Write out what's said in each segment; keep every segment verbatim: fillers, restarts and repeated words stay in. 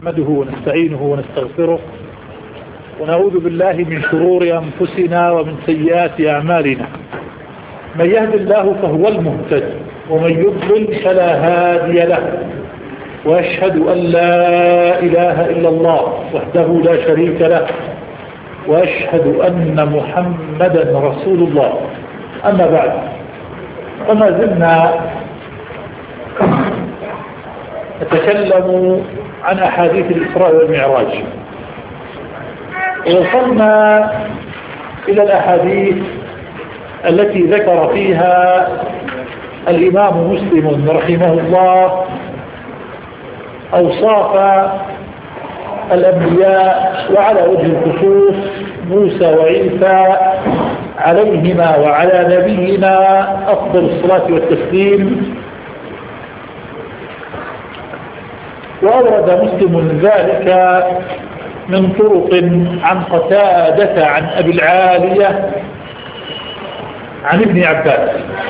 نحمده ونستعينه ونستغفره ونعوذ بالله من شرور أنفسنا ومن سيئات أعمالنا. من يهد الله فهو المهتد ومن يضلل فلا هادي له، وأشهد أن لا إله إلا الله وحده لا شريك له، وأشهد أن محمدا رسول الله. أما بعد، وما زلنا نتكلم عن أحاديث الإسراء والمعراج، ووصلنا إلى الأحاديث التي ذكر فيها الإمام مسلم رحمه الله أوصاف الأنبياء، وعلى وجه الخصوص موسى وعيسى عليهما وعلى نبينا أفضل الصلاة والتسليم. وأورد مسلم ذلك من طرق عن قتادة عن أبي العالية عن ابن عباس،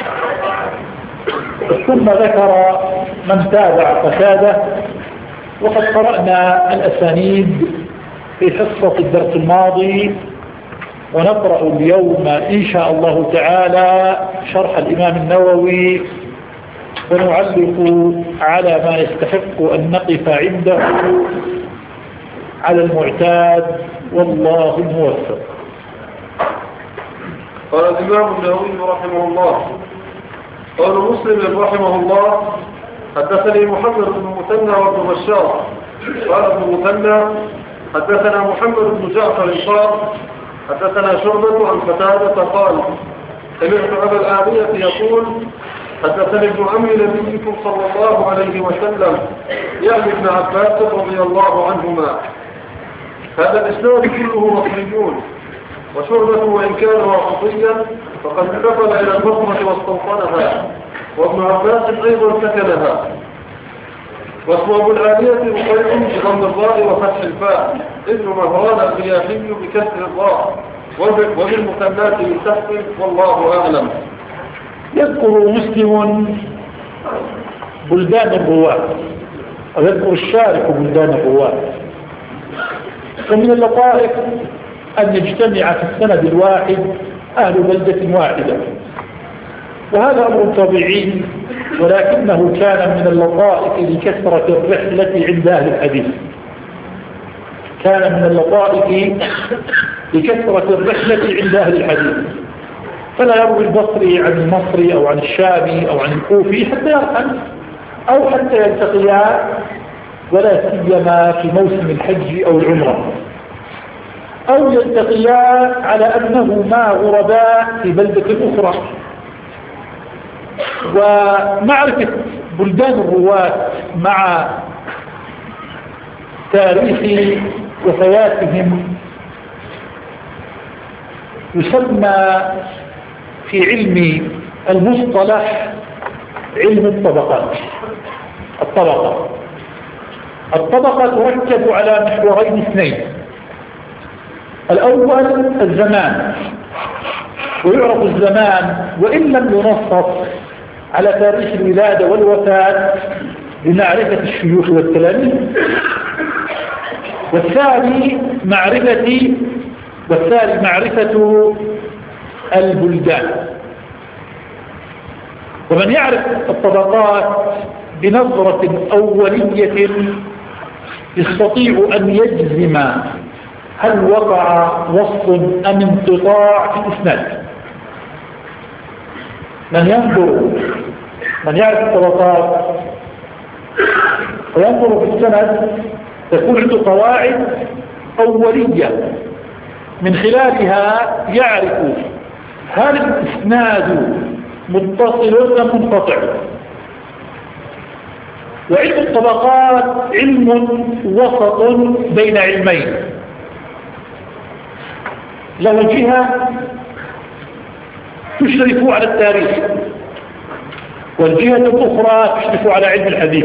ثم ذكر من تابع قتادة. وقد قرأنا الأسانيد في حصة الدرس الماضي، ونقرأ اليوم إن شاء الله تعالى شرح الإمام النووي، ونعلق على ما يستحق أن نقف عنده على المعتاد، والله الموفق. قال الإمام النووي رحمه الله: قال مسلم رحمه الله: حدثني محمد بن مثنى وابن بشار قال ابن مثنى حدثنا محمد بن جعفر قال حدثنا شعبة عن قتادة قال سمعت أبا العالية يقول حدثني ابن عم نبيكم صلى الله عليه وسلم يعني ابن عباس رضي الله عنهما. هذا الإسناد كله مصريون، وشعبة وإن كان واسطيا فقد انتقل إلى البصرة واستوطنها، وابن عباس أيضا سكنها. واسم أبو العالية مقيم بضم الراء وفتح الفاء، ابن مهران الرياحي بكسر الراء، وبالمثنات بالسحر، والله أعلم. يذكر مسلم بلدان الرواة، ويذكر الشارح بلدان الرواة. ومن اللطائف أن يجتمع في السند الواحد أهل بلدة واحدة، وهذا أمر طبيعي، ولكنه كان من اللطائف لكثرة الرحلة عند أهل الحديث. كان من اللطائف لكثرة الرحلة عند أهل الحديث، فلا يروي البصري عن المصري أو عن الشامي أو عن الكوفي حتى يرحل أو حتى يلتقيان، ولا سيما في موسم الحج أو العمرة، أو يلتقيان على أنهما غرباء في بلدة أخرى. ومعرفة بلدان الرواة مع تاريخ وفياتهم يسمى في علم المصطلح علم الطبقات. الطبقة الطبقة تركز على محورين اثنين: الأول الزمان، ويعرف الزمان وإن لم ينصص على تاريخ الولادة والوفاة بمعرفة الشيوخ والتلاميذ. والثاني معرفة والثاني معرفة البلدان. ومن يعرف الطبقات بنظرة أولية يستطيع أن يجزم هل وقع وصل أم انقطاع في الإسناد. من ينظر من يعرف الطبقات وينظر في السند تكون عنده قواعد أولية من خلالها يعرف هل الإسناد متصل أم منقطع. وعلم الطبقات علم وسط بين علمين، له جهة تشرف على التاريخ، والجهة الأخرى تشرف على علم الحديث.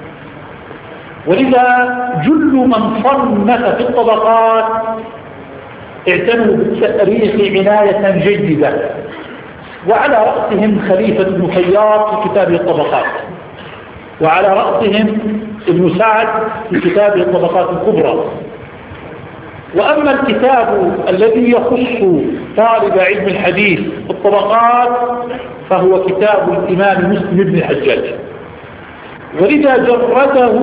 ولذا جل من صنف في الطبقات اعتنوا بالتاريخ عناية جيدة، وعلى رأسهم خليفة بن خياط في كتاب الطبقات، وعلى رأسهم ابن سعد في كتابه الطبقات الكبرى. وأما الكتاب الذي يخص طالب علم الحديث بالطبقات فهو كتاب الإمام مسلم بن الحجاج، ولذا جرده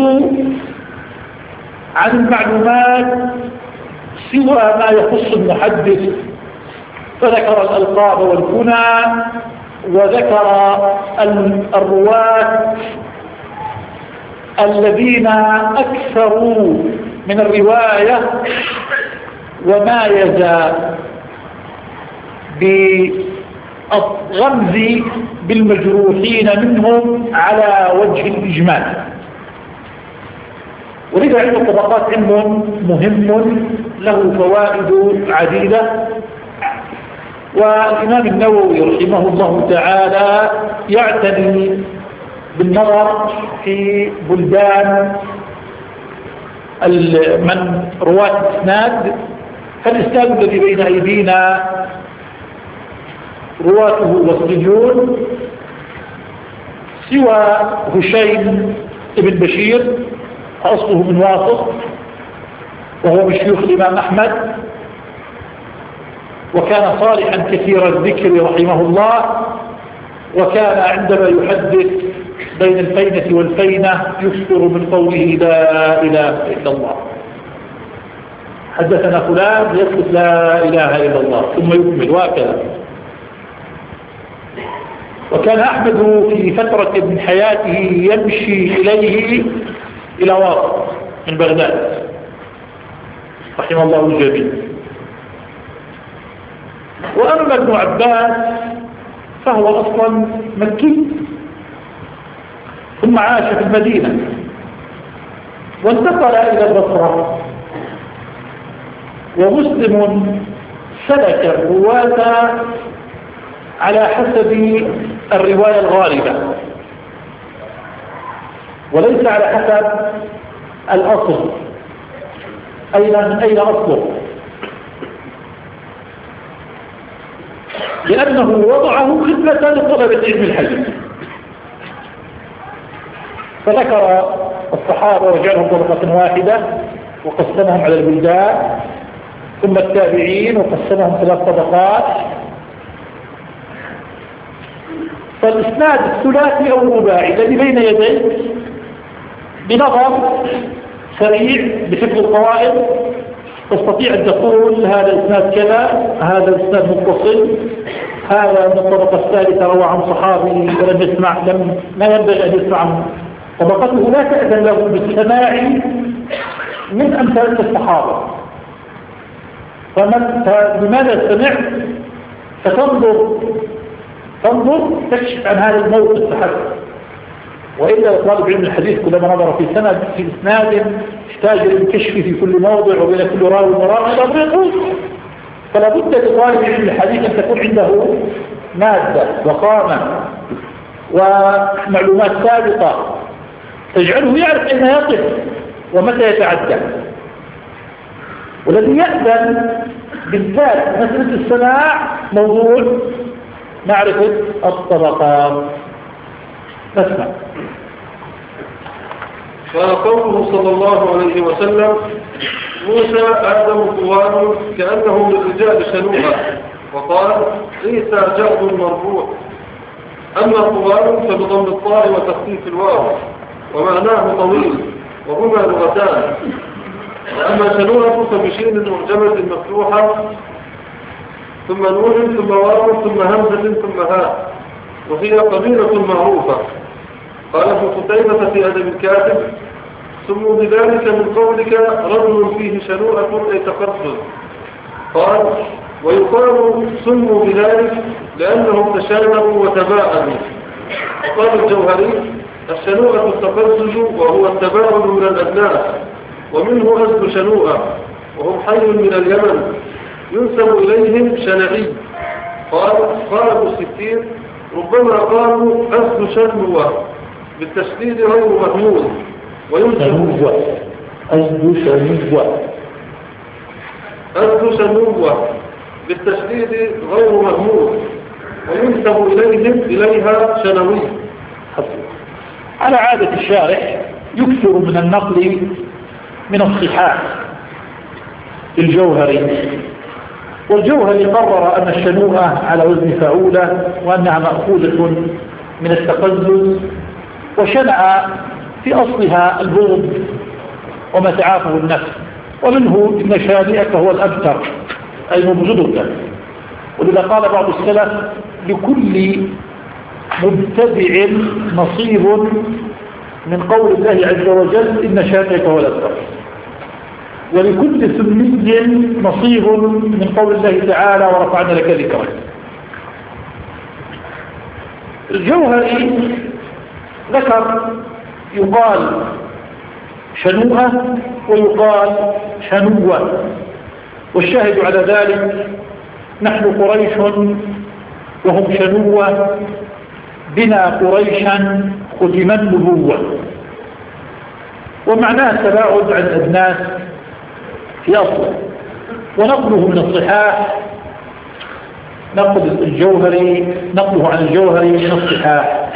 عن المعلومات سوى ما يخص المحدث، فذكر الألقاب والكنى وذكر الرواة الذين أكثروا من الرواية ومايز بالغمز بالمجروحين منهم على وجه الإجمال. ولذا علم الطبقات علم مهم له فوائد عديدة. والإمام النووي رحمه الله تعالى يعتني بالنظر في بلدان من رواة الإسناد، فالإسناد الذي بين أيدينا رواته وصليون سوى هشيم بن بشير أصله من واسط وهو من شيوخ الإمام أحمد، وكان صالحا كثير الذكر رحمه الله، وكان عندما يحدث بين الفينة والفينة يكثر من قوله لا إله إلا الله. حدثنا فلان يقول لا إله إلا الله ثم يكمل وهكذا. وكان أحمد في فترة من حياته يمشي إليه إلى واسط من بغداد رحمه الله الجميع. وأما ابن عباس فهو أصلا مكي ثم عاش في المدينة وانتقل إلى البصرة. ومسلم سلك الرواة على حسب الرواية الغالبة وليس على حسب الأصل أين من أين أصله، لأنه وضعه خدمة لطلبة علم الحديث. فذكر الصحابة وجعلهم طبقة واحدة وقسمهم على البلدان، ثم التابعين وقسمهم ثلاث طبقات. فالإسناد الثلاثي أو الرباعي الذي بين يديك بنظر سريع بحفظ القواعد تستطيع أن تقول هذا إسناد كذا، هذا إسناد متصل، هذا من الطبقة الثالثة روى عن صحابي ولم يسمع، لم ما ينبغي أن يسمع عنه. طبقته لا تأذن له بالسماع من أمثال الصحابة. فلماذا سمعت؟ فتنظر تنظر تكشف عن هذا الموقف فحسب. وإلا طالب علم الحديث كلما نظر في سند في إسناد احتاج للكشف في كل موضع وبين كل راوي وراوي هذا أمر يطول. فلا بد لطالب علم الحديث أن تكون عنده مادة وقامة ومعلومات سابقة تجعله يعرف أين يقف ومتى يتعدى. والذي يأذن بالذات مسألة السماع موضوع معرفة الطبقات. نسمع. قال قوله صلى الله عليه وسلم موسى آدم طوال كأنه للرجال شنوها، وقال عيسى جعد مرفوع. أما طوال فبضم الطاء وتخفيف الواو ومعناه طويل وهما لغتان. وأما شنوها فبشين معجمة مفتوحة ثم نون ثم واو ثم همزة ثم هاء، وهي قبيلة معروفة. قال ابن قتيبة في أدب الكاتب سموا بذلك من قولك رجل فيه شنوءة أي تقصد. قال ويقال سموا بذلك لأنهم تشانقوا وتباعدوا. وقال الجوهري الشنوءة التقزز وهو التباعد من الأدناس، ومنه أسد شنوءة وهم حي من اليمن ينسب إليهم شنعي. قال قال ابن الستين ربما قالوا أسد شنوة بالتشديد غير محمود وينسب أسد شنوة أسد شنوة بالتشديد غير محمود وينسب إليهم إليها شنوي. على عادة الشارح يكثر من النقل من الصحاح الجوهري. والجوهري قرر أن الشنوءة على وزن فعولة وأنها مأخوذة من التقزز، وشنع في أصلها البغض وما تعافه النفس، ومنه إن شانئك هو الأبتر أي مبغضك. ولذا قال بعض السلف لكل مبتدع نصيب من قول الله عز وجل إن شانئك هو الأبتر، ولكل سني نصيب من قول الله تعالى ورفعنا لك ذكرك. الجوهري ذكر يقال شنوءة ويقال شنوة، والشاهد على ذلك نحن قريش وهم شنوة، بنا قريشا ختم النبوة. ومعناه التباعد عن الناس في أصله. ونقله من الصحاح نقل الجوهري نقله عن الجوهري من الصحاح.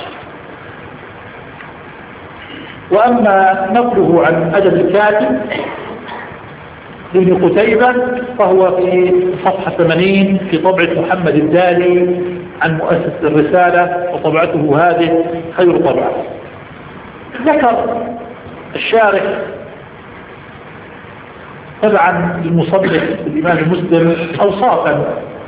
وأما نقله عن أدب الكاتب لابن قتيبة فهو في صفحة ثمانين في طبعة محمد الدالي عن مؤسس الرسالة، وطبعته هذه خير طبعة. ذكر الشارح تبعا للمصنف الإمام مسلم أوصافا،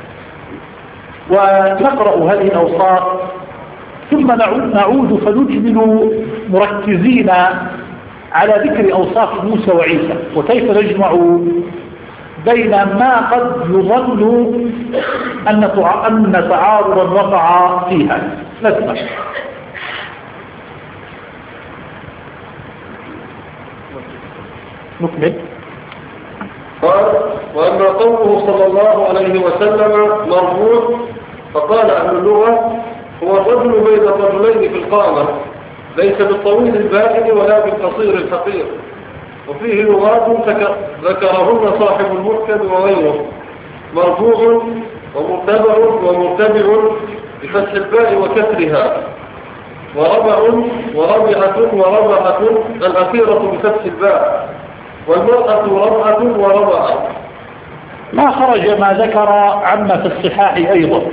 ونقرأ هذه الأوصاف ثم نعود فنجمل مركزين على ذكر أوصاف موسى وعيسى، وكيف نجمع بين ما قد يظن أن تعارضا وقع فيها. نسمع. نكمل. قال: وأما قوله صلى الله عليه وسلم مرفوع، فقال أهل اللغة هو الرجل بين الرجلين في القامة، ليس بالطويل البائن ولا بالقصير الفقير. وفيه لغات ذكرهن صاحب المحكم وغيره: مرفوع ومرتبع ومرتبع بفتح الباء وكسرها، وربع وربعة وربعة الأخيرة بفتح الباء، والمرأة ربعة وربعة. ما خرج ما ذكر عما في الصحاح أيضا.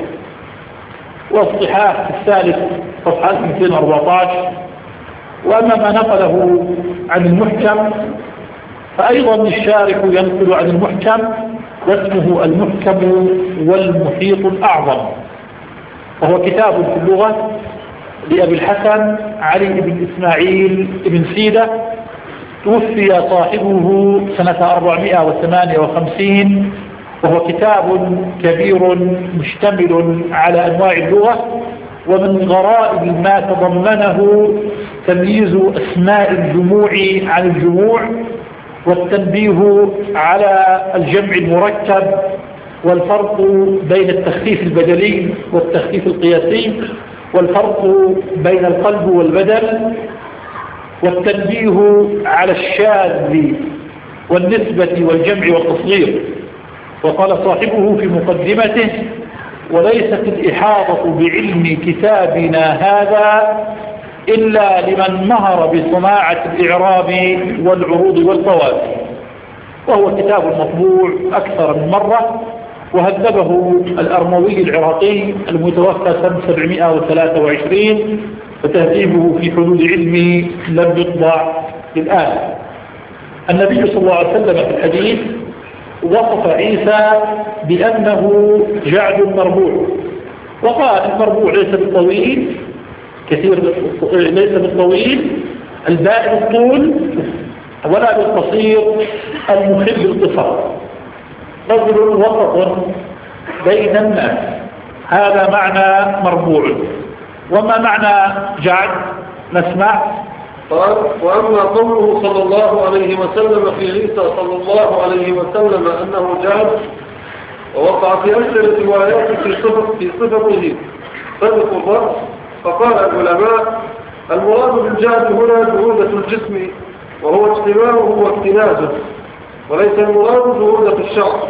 والصحاح الثالث صفحة مئتين وأربعة عشر. وأما ما نقله عن المحكم فأيضا الشارح ينقل عن المحكم، واسمه المحكم والمحيط الأعظم، وهو كتاب في اللغة لأبي الحسن علي بن إسماعيل بن سيدة، توفي صاحبه سنة أربعمائة وثمانية وخمسين، وهو كتاب كبير مشتمل على أنواع اللغة. ومن غرائب ما تضمنه تمييز أسماء الجموع عن الجموع، والتنبيه على الجمع المركب، والفرق بين التخفيف البدلي والتخفيف القياسي، والفرق بين القلب والبدل، والتنبيه على الشاذ والنسبة والجمع والتصغير. وقال صاحبه في مقدمته: وليست الإحاطة بعلم كتابنا هذا إلا لمن مهر بصناعة الإعراب والعروض والفوائد. وهو كتاب مطبوع أكثر من مرة، وهذبه الأرموي العراقي المتوفى سنة سبعمائة وثلاثة وعشرين، فتهذيبه في حدود علمي لم يطبع الآن. النبي صلى الله عليه وسلم في الحديث وصف عيسى بأنه جعد مربوع، وقال المربوع ليس بالطويل كثير، ليس بالطويل البائن الطول، ولا بالقصير المخل القصر، رجل وسط بين الناس. هذا معنى مربوع. وما معنى جعد؟ نسمع. قال: وأما قوله صلى الله عليه وسلم في عيسى صلى الله عليه وسلم أنه جعد، ووقع في أكثر الروايات في صفة في صفته صدق الرأس، فقال العلماء: المراد بالجعد هنا جهودة الجسم، وهو اجتماعه واكتنازه، وليس المراد جهودة الشعر.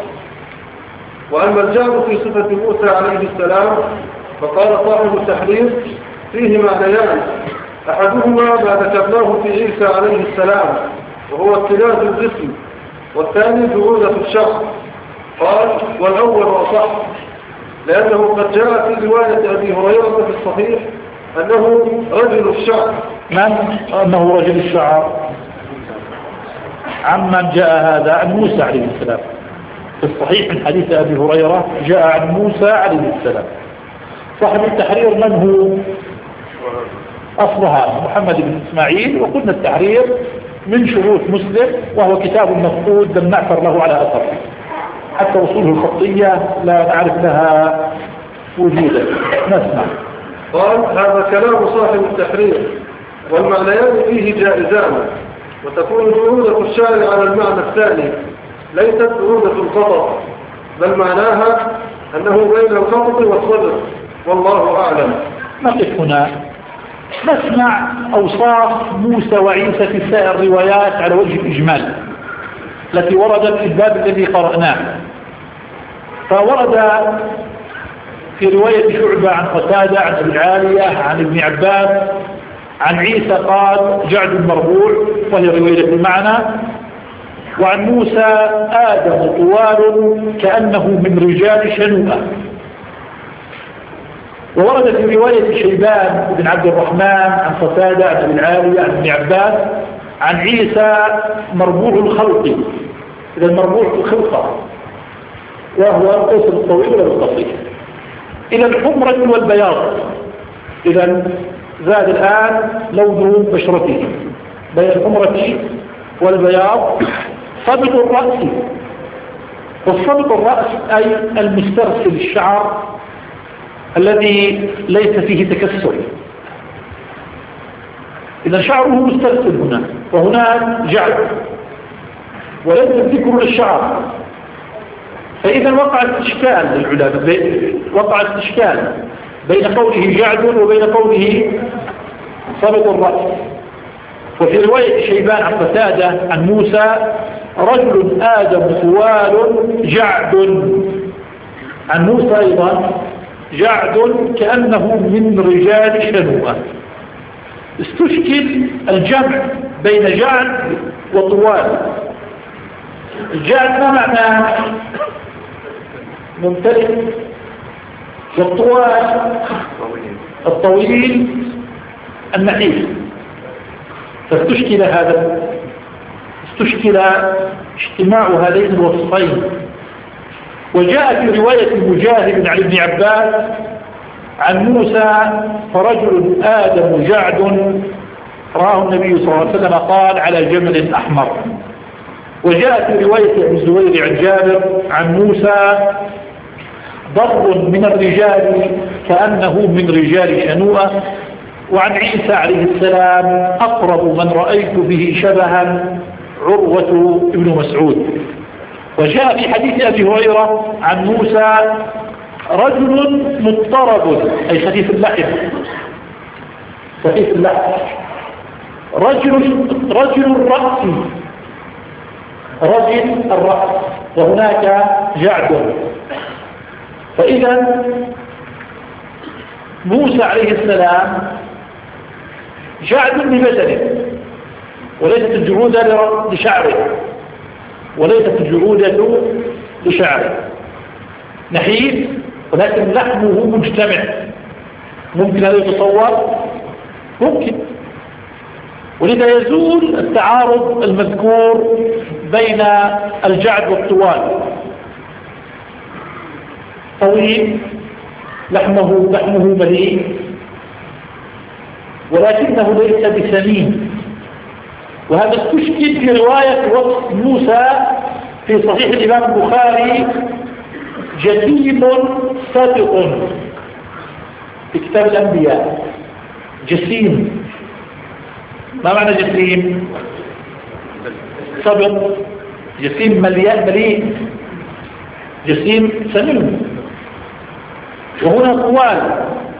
وأما الجعد في صفة موسى عليه السلام فقال صاحب التحرير: فيه معنيان: أحدهما ما ذكرناه في عيسى عليه السلام وهو ابتلاء الجسم، والثاني جهودة الشخص. قال والأول أصح، لأنه قد جاء في رواية أبي هريرة في الصحيح أنه رجل الشعر. من أنه رجل الشعر؟ عمن جاء هذا؟ عن موسى عليه السلام. في الصحيح من حديث أبي هريرة جاء عن موسى عليه السلام. صاحب التحرير من هو؟ أصلها محمد بن إسماعيل، وقلنا التحرير من شروط مسلم، وهو كتاب مفقود لم نعثر له على أثر، حتى وصوله الخطية لا نعرف لها وجودا. نسمع. قال هذا كلام صاحب التحرير، والمعنيان فيه جائزان، وتكون جهودة الشارع على المعنى الثاني، ليست جهودة الخطأ، بل معناها أنه بين الخطأ والصدر، والله أعلم. نقف هنا نسمع أوصاف موسى وعيسى في سائر الروايات على وجه الإجمال التي وردت في الباب الذي قرأناه. فورد في رواية شعبة عن قتادة عن أبي العالية عن ابن عباس عن عيسى قال جعد مربوع، وهي رواية المعنى. وعن موسى آدم طوال كأنه من رجال شنوءة. وورد في رواية شيبان بن عبد الرحمن عن قتادة عن أبي العالية عن ابن عباس عن عيسى مربوع الخلق، إذا المربوع الخلقة، وهو القصر الطويل والقصير، إلى الحمرة والبياض. إذا زاد الآن لون بشرته بين الحمرة والبياض. صبغ الرأس، والصبغ الرأس أي المسترسل الشعر الذي ليس فيه تكسر. إذا شعره مسترسل هنا، وهناك جعد وليس الذكر للشعر. فإذا وقع الإشكال للعلماء، وقع الإشكال بين قوله جعد وبين قوله صبغ الرأس. وفي رواية شيبان عن قتادة عن موسى رجل آدم طوال جعد، عن موسى أيضا جعد كأنه من رجال شنوءة. استشكل الجمع بين جعد وطوال. الجعد ما معناه؟ ممتلئ، والطوال الطويل النحيف. فاستشكل هذا، استشكل اجتماع هذين الوصفين. وجاء في رواية مجاهد عن ابن عباس عن موسى فرجل آدم جعد رآه النبي صلى الله عليه وسلم قال على جمل أحمر. وجاء في رواية ابن الزبير عن جابر عن موسى ضر من الرجال كأنه من رجال شنوءة. وعن عيسى عليه السلام أقرب من رأيت به شبها عروة ابن مسعود. وجاء في حديث أبي هريرة عن موسى رجل مضطرب أي خفيف اللحم، خفيف اللحم، رجل رجل الرأس، رجل الرأس، وهناك جعد. فإذا موسى عليه السلام جعد ببدنه، وليست الجعودة لشعره، وليست الجعودة لشعره، نحيف ولكن لحمه مجتمع. ممكن هذا يتصور؟ ممكن. ولذا يزول التعارض المذكور بين الجعد والطوال. طويل لحمه لحمه مليء، ولكنه ليس بسمين. وهذا استشكل في رواية وصف موسى في صحيح الإمام البخاري جسيم صادق في كتاب الأنبياء. جسيم، ما معنى جسيم؟ صبغ. جسيم مليء مليء، جسيم سمين. وهنا طوال.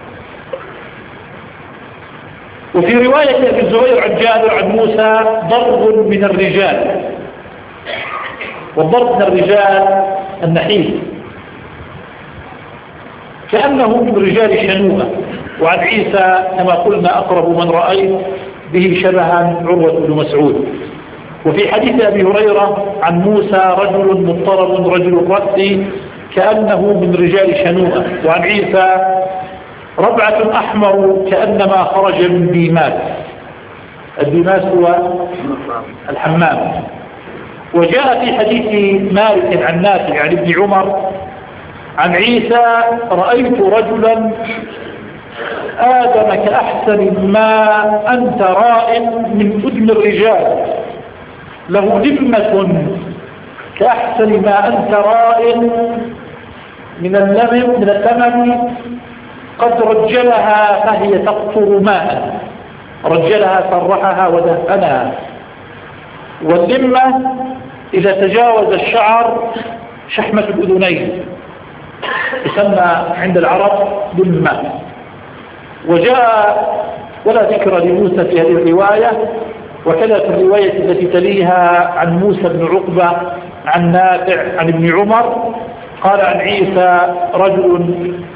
وفي رواية ابن الزبير عن جابر عن موسى ضرب من الرجال، والضرب من الرجال النحيف كأنه من رجال شنوءة. وعن عيسى كما قلنا أقرب من رأيت به شبها عروة بن مسعود. وفي حديث أبي هريرة عن موسى رجل مضطرب رجل الرأس كأنه من رجال شنوءة. وعن عيسى ربعة أحمر كأنما خرج من ديماس. الديماس هو الحمام. وجاء في حديث مالك عن نافع عن ابن عمر عن عيسى رأيت رجلا آدم كأحسن ما أنت رائع من أدم الرجال له لمة كأحسن ما أنت رائع من اللمم من اللمم قد رجلها فهي تقطر ماء. رجلها سرحها ودهنها. واللمة إذا تجاوز الشعر شحمة الأذنين تسمى عند العرب لمة. وجاء ولا ذكر لموسى في هذه الرواية، وكذا في الرواية التي تليها عن موسى بن عقبة عن نافع عن ابن عمر قال عن عيسى رجل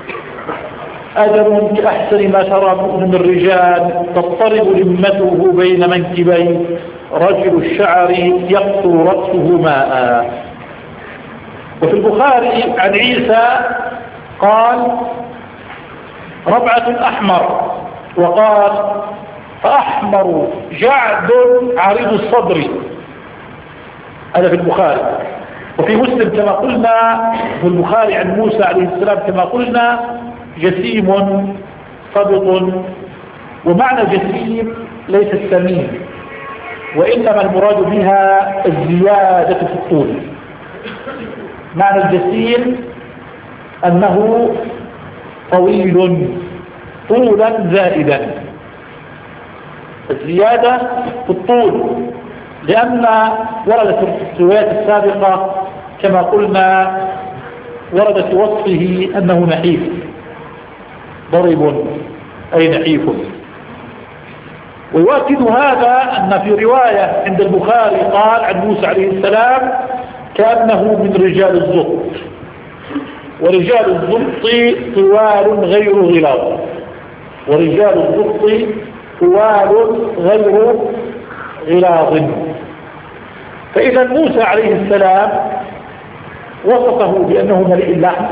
أدم كأحسن ما ترى من الرجال تضطرب لمته بين منكبي رجل الشعر يقطر رأسه ماء. وفي البخاري عن عيسى قال ربعة أحمر وقال فأحمر جعد عريض الصدر. هذا في البخاري. وفي مسلم كما قلنا في البخاري عن موسى عليه السلام كما قلنا جسيم صبط. ومعنى جسيم ليس السمين، وإنما المراد بها الزيادة في الطول. معنى الجسيم أنه طويل طولا زائدا، الزيادة في الطول، لأن وردت في الروايات السابقة كما قلنا ورد في وصفه أنه نحيف ضرب أي نحيف. ويؤكد هذا أن في رواية عند البخاري قال عن موسى عليه السلام كأنه من رجال الزبط. ورجال الزبط طوال غير غلاظ. ورجال الزبط طوال غير غلاظ. فإذا موسى عليه السلام وصفه بأنه مليء اللحم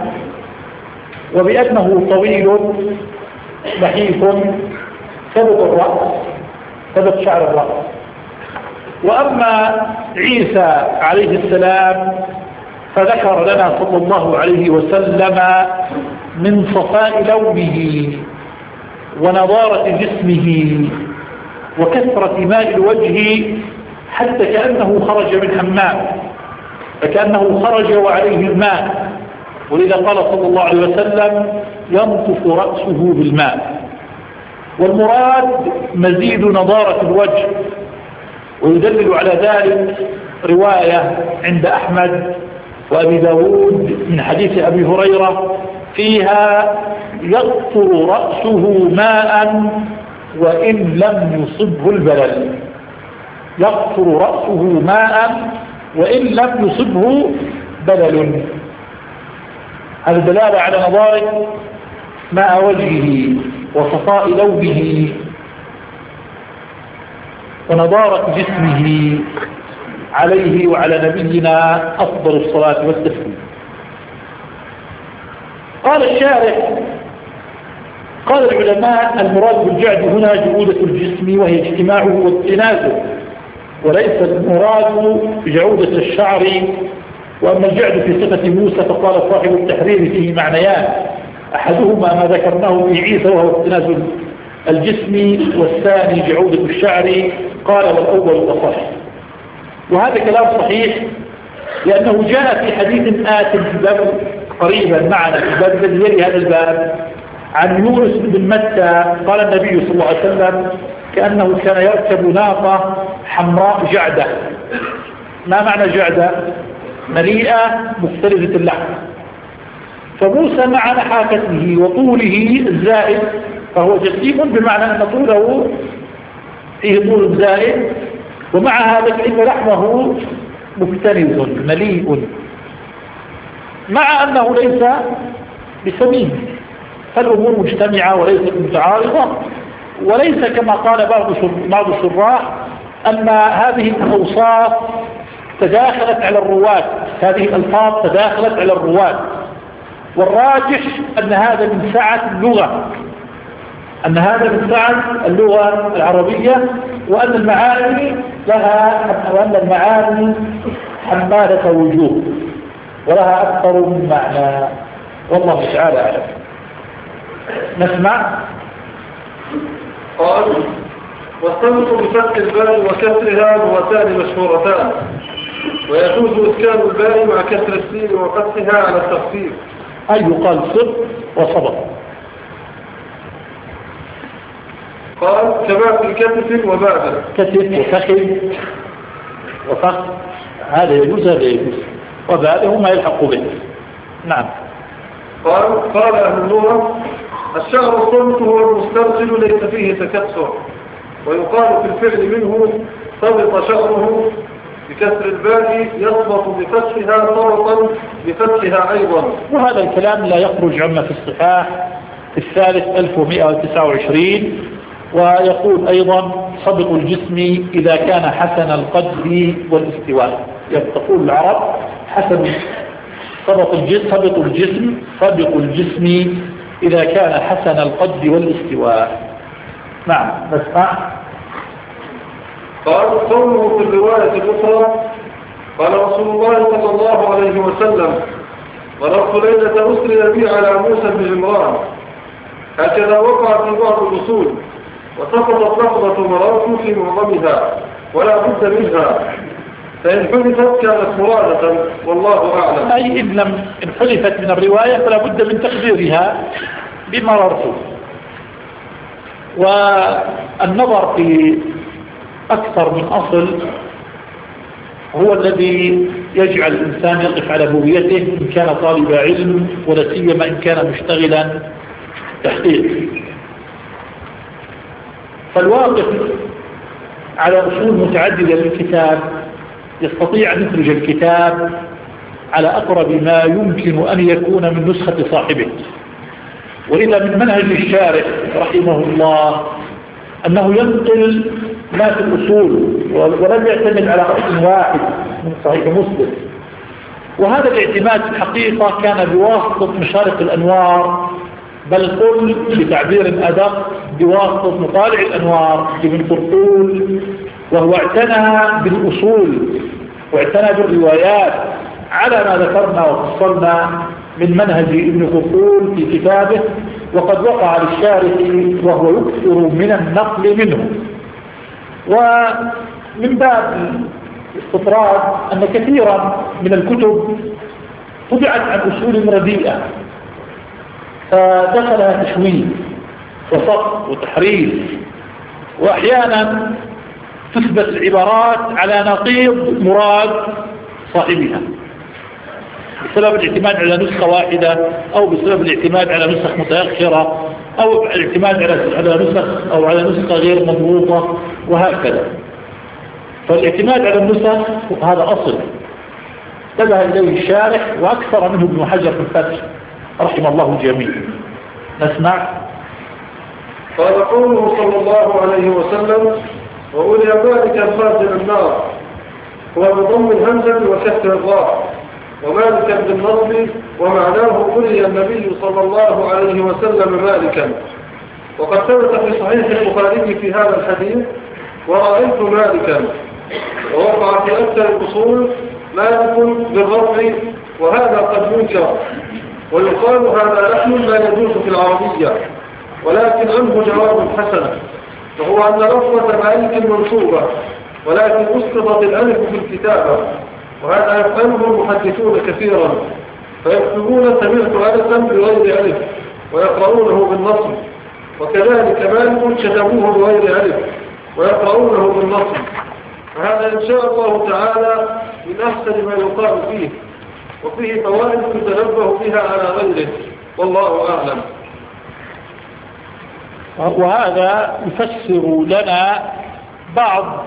وبأنه طويل نحيف ثبت الرأس ثبت شعر الرأس. وأما عيسى عليه السلام فذكر لنا صلى الله عليه وسلم من صفاء لونه ونضارة جسمه وكثرة ماء الوجه حتى كأنه خرج من حمام، فكأنه خرج وعليه الماء. ولذا قال صلى الله عليه وسلم ينطف رأسه بالماء. والمراد مزيد نضارة الوجه. ويدلل على ذلك رواية عند أحمد وأبي داود من حديث أبي هريرة فيها يقطر رأسه ماء وإن لم يصبه البلل. يقطر رأسه ماء وإن لم يصبه بلل. هذا دلالة على نضارة ماء وجهه وصفاء لونه ونضارة جسمه عليه وعلى نبينا أفضل الصلاة والتسليم. قال الشارح قال العلماء المراد بالجعد هنا جعودة الجسم وهي اجتماعه واكتنازه، وليس المراد جعودة الشعر. وأما الجعد في صفة موسى فقال صاحب التحرير فيه معنيان، أحدهما ما ذكرناه في عيسى وهو اكتناز الجسم، والثاني جعودة الشعر. قال والأول أصح. وهذا كلام صحيح لأنه جاء في حديث آت في الباب قريبا معنا في الباب الذي يلي هذا الباب عن يونس بن متى قال النبي صلى الله عليه وسلم كأنه كان يركب ناقة حمراء جعدة. ما معنى جعدة؟ مليئة مختلفة اللحم. فموسى مع نحافته وطوله الزائد فهو جسيم بمعنى أن طوله فيه طول زائد، ومع هذا فإن لحمه مكتنز مليء، مع أنه ليس بسمين فالأمور مجتمعة وليست متعارضة، وليس كما قال بعض بعض الشراح أن هذه الأوصاف تداخلت على الرواة، هذه الألفاظ تداخلت على الرواة، والراجح أن هذا من سعة اللغة، أن هذا من سعة اللغة العربية، وأن المعاني لها وأن المعاني حمالة وجوه ولها أكثر من معنى، والله تعالى أعلم. نسمع. قال: والصمت بفتح الباء وكسرها لغتان مشهورتان، ويجوز إسكان الباء مع كسر السين وفتحها على التخفيف، أي يقال صب وصبر. قال: كما في كتف وبعد. كتف وفخذ وفخذ هذا يجوز هذا يجوز، وبعده ما يلحق به. نعم. قال: قال أهل اللغة: الشعر الصمت هو المسترسل ليس فيه تكسر، ويقال في الفعل منه صبط شعره بكسر الباء يصبط بفتحها صبطا بفتحها أيضا. وهذا الكلام لا يخرج عما في الصحاح في الثالث ألف ومئة وتسعة وعشرين. ويقول أيضا: صبط الجسم إذا كان حسن القدر والاستواء. تقول العرب حسن صبط الجسم صبط الجسم صبط الجسم إذا كان حسن القدر والاستواء. نعم. نسمع. قال: قوله في الرواية الأخرى: قال رسول الله صلى الله عليه وسلم: مررت ليلة أسري بي على موسى بن عمران، هكذا وقع في بعض الأصول، وسقطت لفظة مررت في معظمها ولا بد منها، فإن حدثت كانت مرادة والله أعلم. أي إن لم إن حدثت من الرواية فلا بد من تقديرها بمررت. والنظر في أكثر من أصل هو الذي يجعل الإنسان يقف على هويته، إن كان طالب علم ولا سيما إن كان مشتغلا تحقيق. فالواقف على أصول متعددة للكتاب يستطيع أن يخرج الكتاب على أقرب ما يمكن أن يكون من نسخة صاحبه. وإلا من منهج الشارح رحمه الله أنه ينقل ما في الأصول ولم يعتمد على رأس واحد من صحيح مسلم. وهذا الاعتماد في الحقيقة كان بواسطة مشارق الأنوار، بل قل بتعبير أدق بواسطة مطالع الأنوار ابن قرطول، وهو اعتنى بالأصول واعتنى بالروايات على ما ذكرنا وفصلنا من منهج ابن قرطول في كتابه. وقد وقع للشارح وهو يكثر من النقل منه. ومن باب الاستطراد أن كثيرا من الكتب طبعت عن أصول رديئة فدخلها تشويه وسقط وتحريف، وأحيانا تثبت العبارات على نقيض مراد صاحبها بسبب الاعتماد على نسخة واحدة، أو بسبب الاعتماد على نسخ متأخرة، أو الاعتماد على نسخ أو على نسخة غير مضبوطة، وهكذا. فالاعتماد على النسخ هذا أصل انتبه إليه الشارح وأكثر منه ابن حجر في الفتح رحم الله الجميع. نسمع. قال: قوله صلى الله عليه وسلم: وأولي مالك الخارج النار، هو بضم الهمزة وكسر الراء، ومالكا بالنصب، ومعناه أولي النبي صلى الله عليه وسلم مالكا. وقد ثبت في صحيح البخاري في هذا الحديث: ورأيت مالكا. ووقع في أكثر الأصول مالك بالرفع، وهذا قد ينكر، ويقال هذا لحن لا يجوز في العربية، ولكن عنه جواب حسن، وهو أن لفظة مالك منصوبة، ولكن أسقطت الألف في الكتابة، وهذا يفعله المحدثون كثيرا، فيكتبون سمعت ألفا بغير ألف ويقرؤونه بالنصب، وكذلك مالك شتموه بغير ألف ويقرؤونه بالنصب. وهذا إن شاء الله تعالى من أحسن ما يقال فيه، وفيه فوائد يتنبه بها على غيره، والله أعلم. وهذا يفسر لنا بعض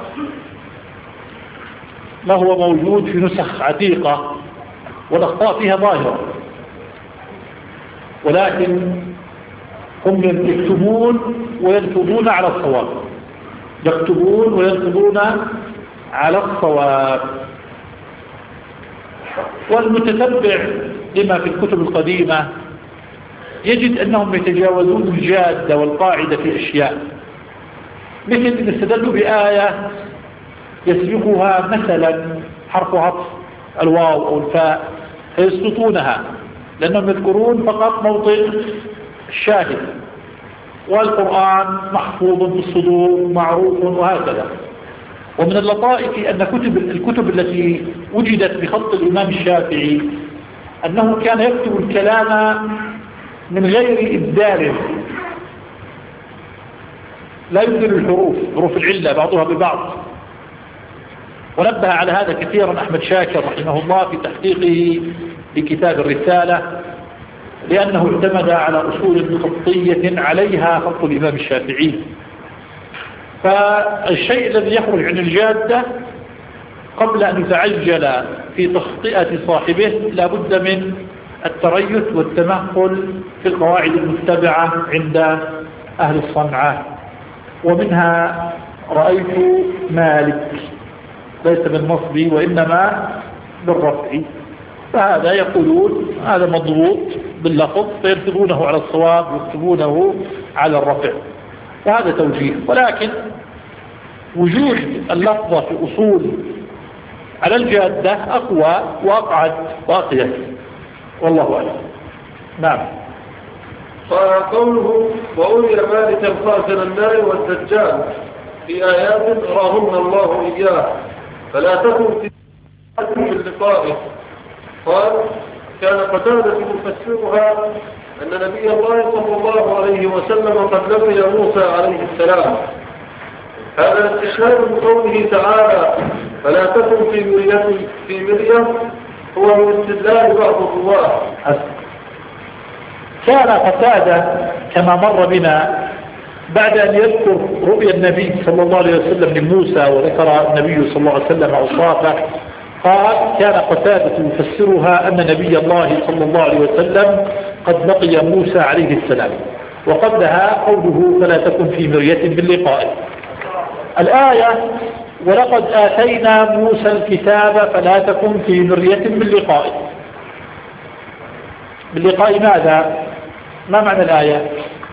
ما هو موجود في نسخ عتيقة والأخطاء فيها ظاهرة، ولكن هم يكتبون ويلفظون على الصواب، يكتبون ويلفظون على الصواب. والمتتبع لما في الكتب القديمة يجد أنهم يتجاوزون الجادة والقاعدة في أشياء، مثل أن استدلوا بآية يسبقها مثلا حرف عطف الواو أو الفاء فيسقطونها لأنهم يذكرون فقط موطن الشاهد، والقرآن محفوظ بالصدور معروف وهكذا. ومن اللطائف أن كتب الكتب التي وجدت بخط الإمام الشافعي أنه كان يكتب الكلام من غير إبدال، لا يبدل الحروف، حروف العلة بعضها ببعض. ونبه على هذا كثيرا أحمد شاكر رحمه الله في تحقيقه لكتاب الرسالة، لأنه اعتمد على أصول خطية عليها خط الإمام الشافعي. فالشيء الذي يخرج عن الجادة قبل أن يتعجل في تخطئة صاحبه لا بد من التريث والتمهل في القواعد المتبعة عند أهل الصنعة. ومنها رأيت مالك ليس بالنصب وإنما بالرفع، فهذا يقولون هذا مضبوط باللفظ فيرتبونه على الصواب ويكتبونه على الرفع، وهذا توجيه. ولكن وجود اللفظة في أصول على الجادة أقوى وأقعد وأقيس، والله أعلم. نعم. فقوله وأولي مالكا خازن النار والدجال في آيات أراهن الله إياه فلا تكن في اللقاء. قال كان قتادة يفسرها أن نبي الله صلى الله عليه وسلم قد لقي موسى عليه السلام. هذا استشهاد بقوله تعالى فلا تكن في مرية في مرية هو من استدلال بعض الرواه. كان قتادة كما مر بنا بعد أن يذكر رؤيا النبي صلى الله عليه وسلم لموسى وذكر النبي صلى الله عليه وسلم أوصافه، قال كان قتادة يفسرها أن نبي الله صلى الله عليه وسلم قد لقي موسى عليه السلام، وقبلها قوله فلا تكن في مرية باللقاء. الآية ولقد آتينا موسى الكتاب فلا تكن في مرية باللقاء. باللقاء ماذا؟ ما معنى الآية؟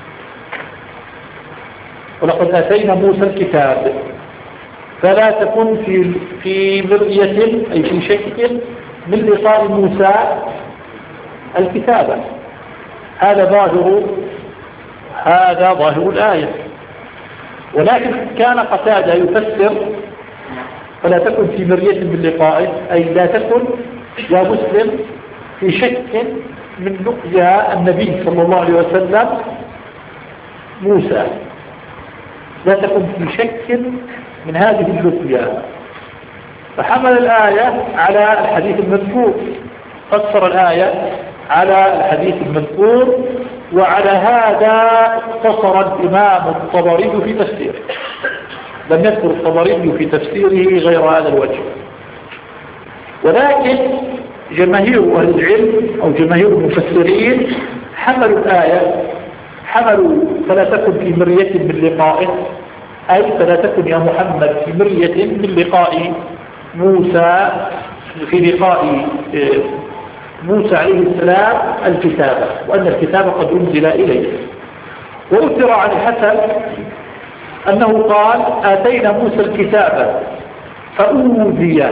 ولقد آتينا موسى الكتاب فلا تكن في في مرية أي في شك من لقاء موسى الكتابة. هذا ظاهر هذا ظاهر الآية. ولكن كان قتادة يفسر فلا تكن في مرية باللقاء أي لا تكن يا مسلم في شك من لقيا النبي صلى الله عليه وسلم موسى، لا تكن في شك من هذه اللقيا. فحمل الآية على الحديث المذكور، فسر الآية على الحديث المذكور، وعلى هذا اقتصر الإمام الطبري في تفسيره، لم يذكر الطبري في تفسيره غير هذا الوجه. ولكن جماهير أهل العلم أو جماهير المفسرين حملوا الآية حملوا فلا تكن في مرية من لقائه أي فلا تكن يا محمد في مرية من لقاء موسى، في لقاء موسى عليه السلام الكتابة، وأن الكتاب قد أنزل إليه. وأثر عن الحسن أنه قال آتينا موسى الكتابة فأوذي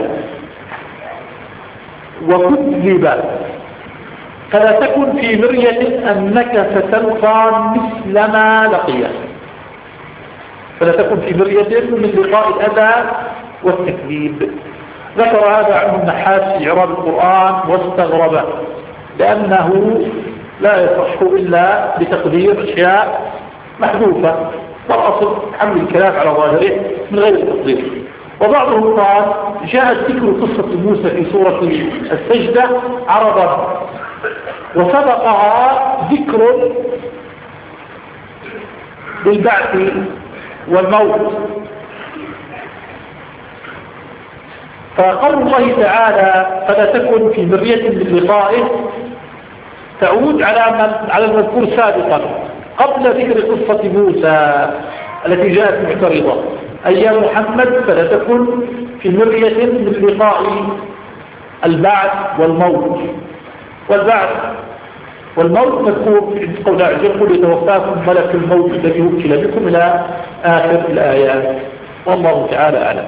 وكذب فلا تكن في مرية أنك ستلقى مثل ما لقي. فلا تكن في مرية من لقاء الأذى والتكذيب. ذكر هذا عنه النحاس في إعراب القرآن واستغربه، لأنه لا يصح إلا بتقدير أشياء محذوفة، والأصل حمل الكلام على ظاهره من غير التقدير. وبعضهم قال جاءت ذكر قصة موسى في سورة السجدة عرضا، وسبقها ذكر بالبعث والموت. فقول الله تعالى فلا تكن في مرية من لقائه تعود على على المذكور سابقا قبل ذكر قصة موسى التي جاءت معترضة، أي يا محمد فلا تكن في مرية من لقاء البعث والموت. والبعث والموت مذكور في قول عز وجل يتوفاكم ملك الموت الذي وكل بكم إلى آخر الآيات، والله تعالى أعلم.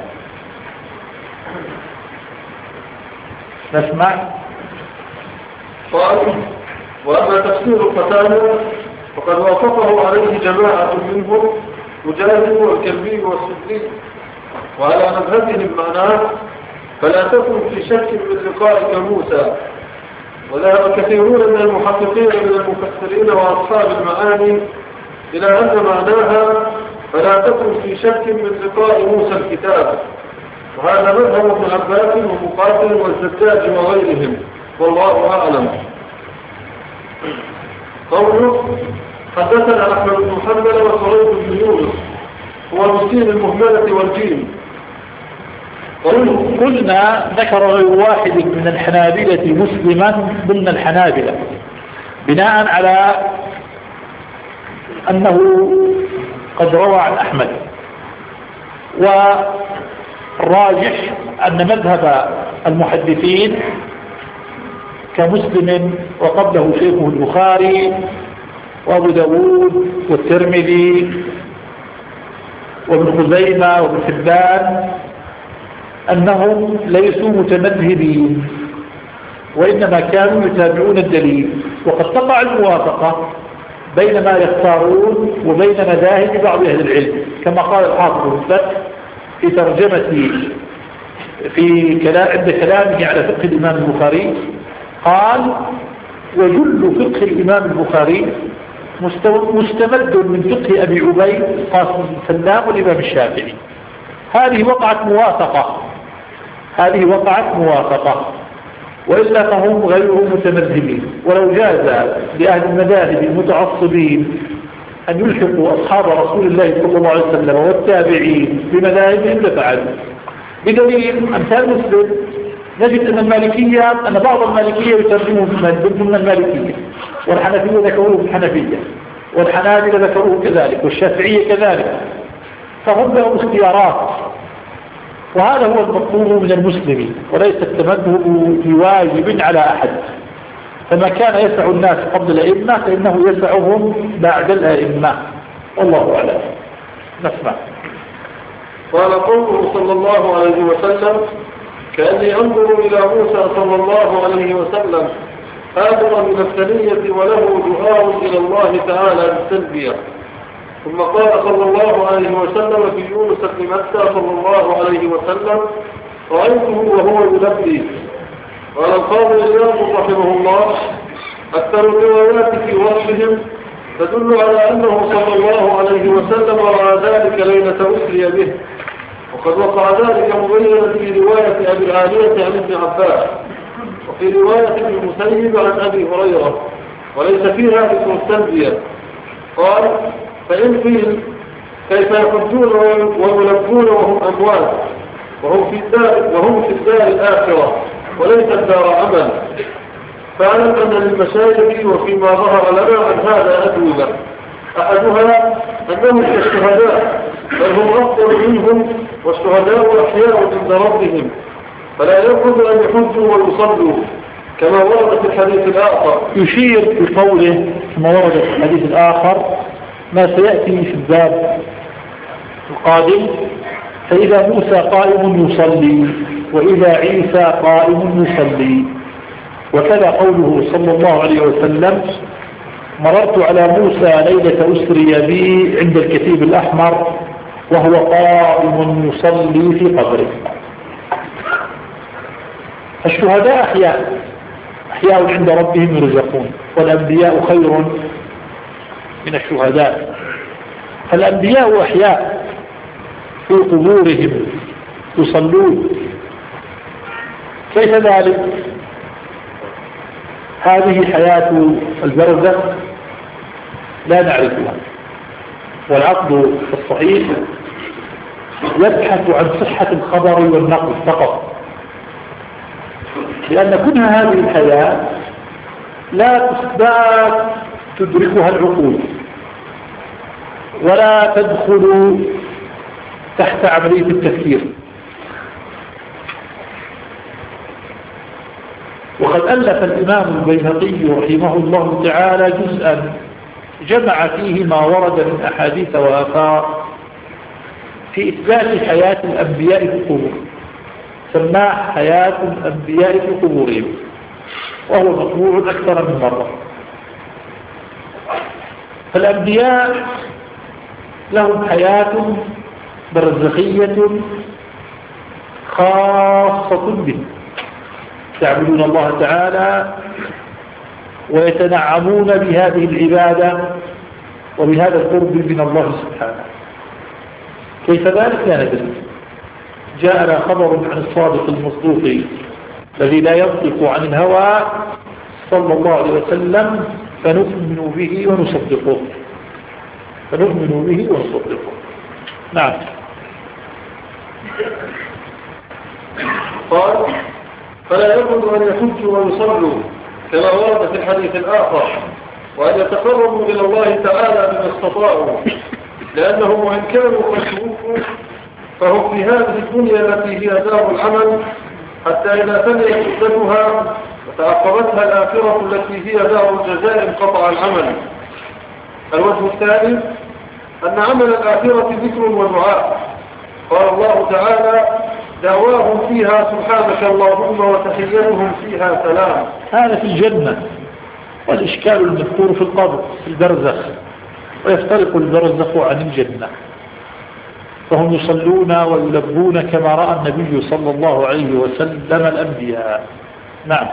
نسمع. قال: وأما تفسير قتادة فقد وافقه عليه جماعة منهم مجاهد والكلبي والسدي، وعلى مذهبهم معناه: فلا تكن في شك من لقائك موسى. وذهب كثيرون من المحققين من المفسرين وأصحاب المعاني إلى أن معناها: فلا تكن في شك من لقاء موسى الكتاب. وهذا مذهب ابن عباس ومقاتل والزجاج وغيرهم، والله أعلم. قوله: حدثنا أحمد بن حنبل وسريد بن يونس، هو مسكين المهملة والجيم. قلنا ذكر غير واحد من الحنابلة مسلما ضمن الحنابلة بناء على أنه قد روى عن أحمد، والراجح أن مذهب المحدثين كمسلم وقبله شيخه البخاري وابو داود والترمذي وابن خزيمة وابن حبان أنهم ليسوا متمذهبين، وإنما كانوا يتابعون الدليل. وقد تقع الموافقة بين ما يختارون وبين مذاهب بعض أهل العلم، كما قال الحافظ بن فتح في ترجمة في كلام عند كلامه على فقه الإمام البخاري، قال: وجل فقه الإمام البخاري مستمد من فقه أبي عبيد قاسم بن سلام والإمام الشافعي. هذه وقعت موافقة هذه وقعت موافقة وإلا فهم غير متمذهبين. ولو جاز لأهل المذاهب المتعصبين أن يلحقوا أصحاب رسول الله صلى الله عليه وسلم والتابعين بمذاهبهم لفعلوا، بدليل أمثال مسلم نجد أن المالكية أن بعض المالكية يترجموا ضمن المالكية، والحنفية ذكروه بالحنفية، والحنابلة ذكروه كذلك، والشافعية كذلك، فهم لهم اختيارات. وهذا هو المطلوب من المسلمين، وليس التمذهب بواجب على أحد. فما كان يسع الناس قبل الأئمة فإنه يسعهم بعد الأئمة، والله أعلم. نسمع. قال قوله صلى الله عليه وسلم: كأني أنظر إلى موسى صلى الله عليه وسلم آمرا من الثنية وله دعاء إلى الله تعالى بالتلبية. ثم قال صلى الله عليه وسلم في يونس بن متى صلى الله عليه وسلم: رأيته وهو يلبي. قال القاضي إياض رحمه الله: أكثر الروايات في وصفهم تدل على أنه صلى الله عليه وسلم رأى ذلك ليلة أسري به، وقد وقع ذلك مبينا في رواية أبي العالية عن ابن عباس، وفي رواية ابن المسيب عن أبي هريرة، وليس فيها ذكر التلبية. قال: فإن قيل كيف يحجون ويلبون وهم أموات وهم في الدار وهم في الدار الآخرة وليس الدار عمل؟ فاعلم أن للمشايخ وفيما ظهر لنا عن هذا أدوية. أحدها أنهم كالشهداء، بل هم أفضل منهم، والشهداء أحياء عند ربهم، فلا يجوز أن يحجوا ويصلوا كما ورد في الحديث الآخر. يشير بقوله كما ورد في الحديث الآخر ما سيأتي في الباب القادم: فإذا موسى قائم يصلي وإذا عيسى قائم يصلي. وكذا قوله صلى الله عليه وسلم: مررت على موسى ليلة أسري بي عند الكثيب الأحمر وهو قائم يصلي في قبره. الشهداء أحياء أحياء عند ربهم يرزقون، والأنبياء خير من الشهداء. فالأنبياء أحياء في قبورهم يصلون. كيف ذلك؟ هذه حياة البرزخ لا نعرفها، والعقد الصحيح يبحث عن صحة الخبر والنقل فقط، لأن كلها هذه الحياة لا تدركها العقول، ولا تدخل تحت عملية التفكير. وقد ألف الإمام البيهقي رحمه الله تعالى جزءا جمع فيه ما ورد من أحاديث وآثار في إثبات حياة الأنبياء في القبور، سماه حياة الأنبياء في قبورهم، وهو مطبوع أكثر من مرة. فالأنبياء لهم حياة برزخية خاصة به، يعبدون الله تعالى ويتنعمون بهذه العبادة وبهذا القرب من الله سبحانه. كيف ذلك لا ندري. جاءنا خبر عن الصادق المصدوق الذي لا ينطق عن الهوى صلى الله عليه وسلم فنؤمن به ونصدقه فنؤمن به ونصدقه. نعم. قال فلا يجوز أن يحجوا ويصلوا كما ورد في الحديث الآخر، وأن يتقربوا إلى الله تعالى بما استطاعوا، لأنه وإن كانوا مشروكوا فهم في هذه الدنيا التي هي دار العمل، حتى إذا فنيت مدتها وتعقبتها الآخرة التي هي دار الجزاء انقطع العمل. الوجه الثاني أن عمل الآخرة ذكر ودعاء. قال الله تعالى دعواهم فيها سبحانك اللهم وتحيتهم فيها سلام. هذا في الجنة، والإشكال المذكور في القبر في البرزخ، ويفترق البرزخ عن الجنة، فهم يصلون ويلبون كما رأى النبي صلى الله عليه وسلم الأنبياء. نعم.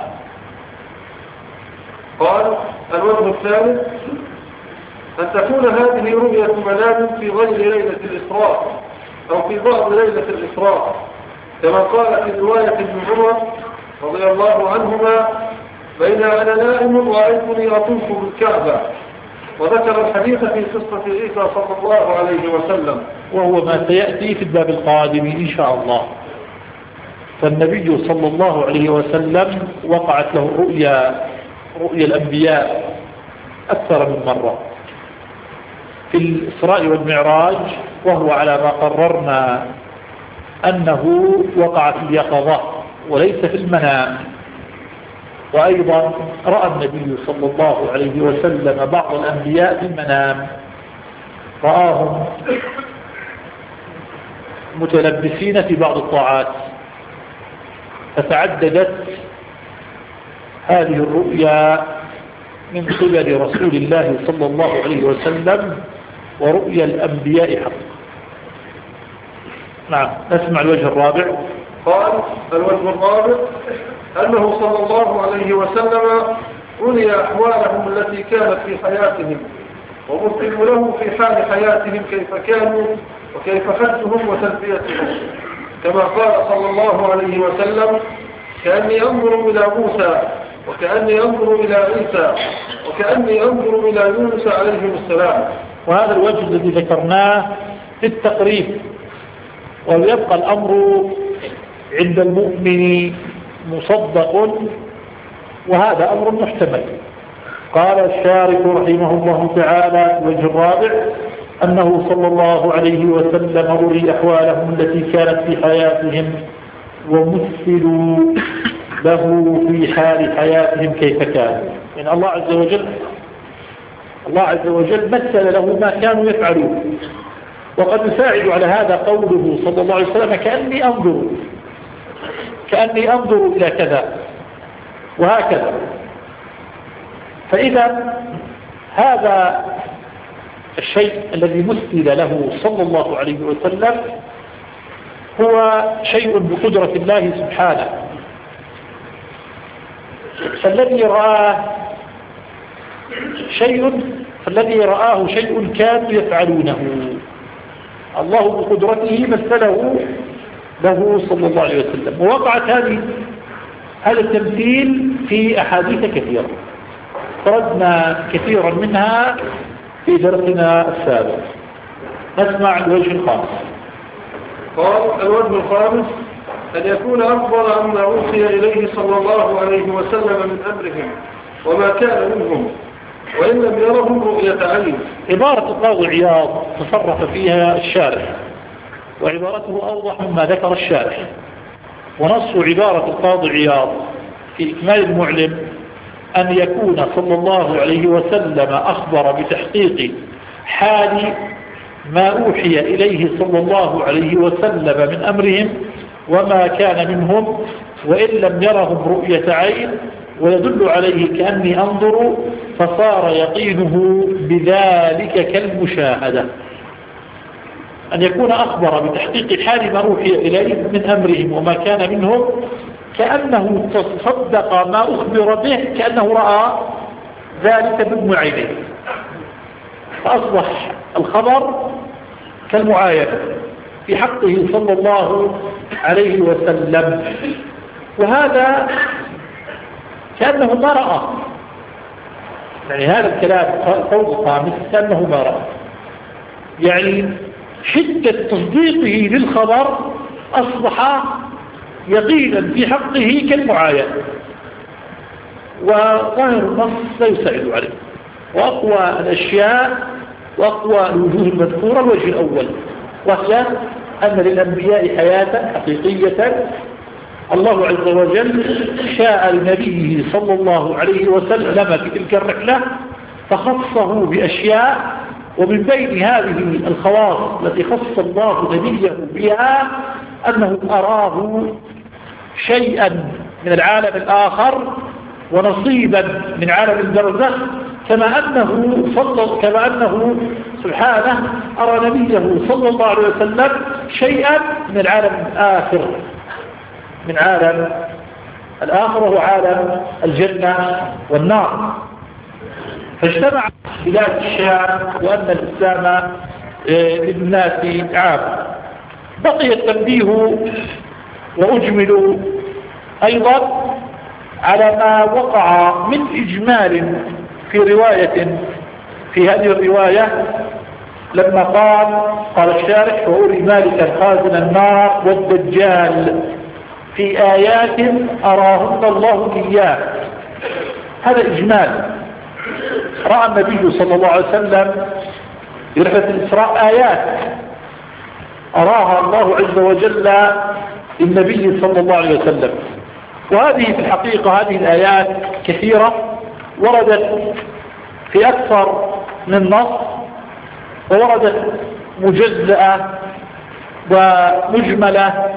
قال الوجه الثالث أن تكون هذه رؤية منام في غير ليلة الإسراء أو في بعض ليلة الإسراء، كما قال في رواية ابن عمر رضي الله عنهما بين أنا نائم رأيتني أطوف بالكعبة، وذكر الحديث في قصة عيسى صلى الله عليه وسلم، وهو ما سيأتي في الباب القادم إن شاء الله. فالنبي صلى الله عليه وسلم وقعت له رؤيا رؤيا الأنبياء أكثر من مرة في الإسراء والمعراج، وهو على ما قررنا أنه وقع في اليقظة وليس في المنام. وأيضا رأى النبي صلى الله عليه وسلم بعض الأنبياء في المنام، رآهم متلبسين في بعض الطاعات، فتعددت هذه الرؤيا من قبل رسول الله صلى الله عليه وسلم ورؤيا الأنبياء حق. نعم. نسمع الوجه الرابع. قال الوجه الرابع أنه صلى الله عليه وسلم رؤي أحوالهم التي كانت في حياتهم، ومثل له في حال حياتهم كيف كانوا وكيف حجهم وتلبيتهم، كما قال صلى الله عليه وسلم كأني أنظر إلى موسى وكأني أنظر إلى عيسى وكأني أنظر إلى يونس عليهم السلام. وهذا الوجه الذي ذكرناه في التقريب، ويبقى الأمر عند المؤمن مصدق، وهذا أمر محتمل. قال الشارح رحمه الله تعالى الوجه الرابع أنه صلى الله عليه وسلم رؤي أحوالهم التي كانت في حياتهم ومثلوا له في حال حياتهم كيف كان. يعني الله عز وجل الله عز وجل مثل له ما كانوا يفعلون. وقد يساعد على هذا قوله صلى الله عليه وسلم كأني أنظر كأني أنظر إلى كذا وهكذا. فإذا هذا الشيء الذي مثل له صلى الله عليه وسلم هو شيء بقدرة الله سبحانه، فالذي رآه شيء فالذي رآه شيء كانوا يفعلونه، الله بقدرته مثله له صلى الله عليه وسلم. ووقعت هذه هذا التمثيل في أحاديث كثيرة فردنا كثيرا منها في درسنا السابق. نسمع الوجه الخامس. قال الوجه الخامس أن يكون أفضل عما أوحي إليه صلى الله عليه وسلم من أمرهم وما كان منهم، وإن لم يرهم رؤية عين. عبارة القاضي عياض تصرف فيها الشارح، وعبارته أوضح مما ذكر الشارح. ونص عبارة القاضي عياض في إكمال المعلم أن يكون صلى الله عليه وسلم أخبر بتحقيق حال ما أوحي إليه صلى الله عليه وسلم من أمرهم وما كان منهم، وإن لم يرهم رؤية عين، ويدل عليه كأني أنظر، فصار يقينه بذلك كالمشاهدة. أن يكون أخبر بتحقيق حال ما أوحي إليه من أمرهم وما كان منهم، كأنه تصدق ما أخبر به، كأنه رأى ذلك بأم عينيه، فأصبح الخبر كالمعاينة في حقه صلى الله عليه وسلم. وهذا كأنه ما رأى، يعني هذا الكلام قول الخامس كأنه ما رأى، يعني شدة تصديقه للخبر أصبح يقينا في حقه كالمعاينة، وظاهر النص لا يساعد عليه. وأقوى الأشياء وأقوى الوجوه المذكورة الوجه الأول، وهي أن للأنبياء حياة حقيقية الله عز وجل شاء لنبيه صلى الله عليه وسلم في تلك الرحلة فخصه بأشياء، ومن بين هذه الخواص التي خص الله نبيه بها أنه أراه شيئا من العالم الآخر ونصيبا من عالم البرزخ، كما أنه, صلى كما أنه سبحانه أرى نبيه صلى الله عليه وسلم شيئا من العالم الآخر، من عالم الآخر وهو عالم الجنة والنار. فاجتمع بلاد الشام وأن الإسلام للناس عام. بقي التنبيه وأجمل أيضا على ما وقع من إجمال في رواية في هذه الرواية، لما قال قال الشارح: وأري مالكا خازن النار والدجال في آيات أراهن الله إياه. هذا إجمال. رأى النبي صلى الله عليه وسلم في رحلة الإسراء آيات أراها الله عز وجل للنبي صلى الله عليه وسلم، وهذه في الحقيقة هذه الآيات كثيرة وردت في أكثر من نص، ووردت مجزأة ومجملة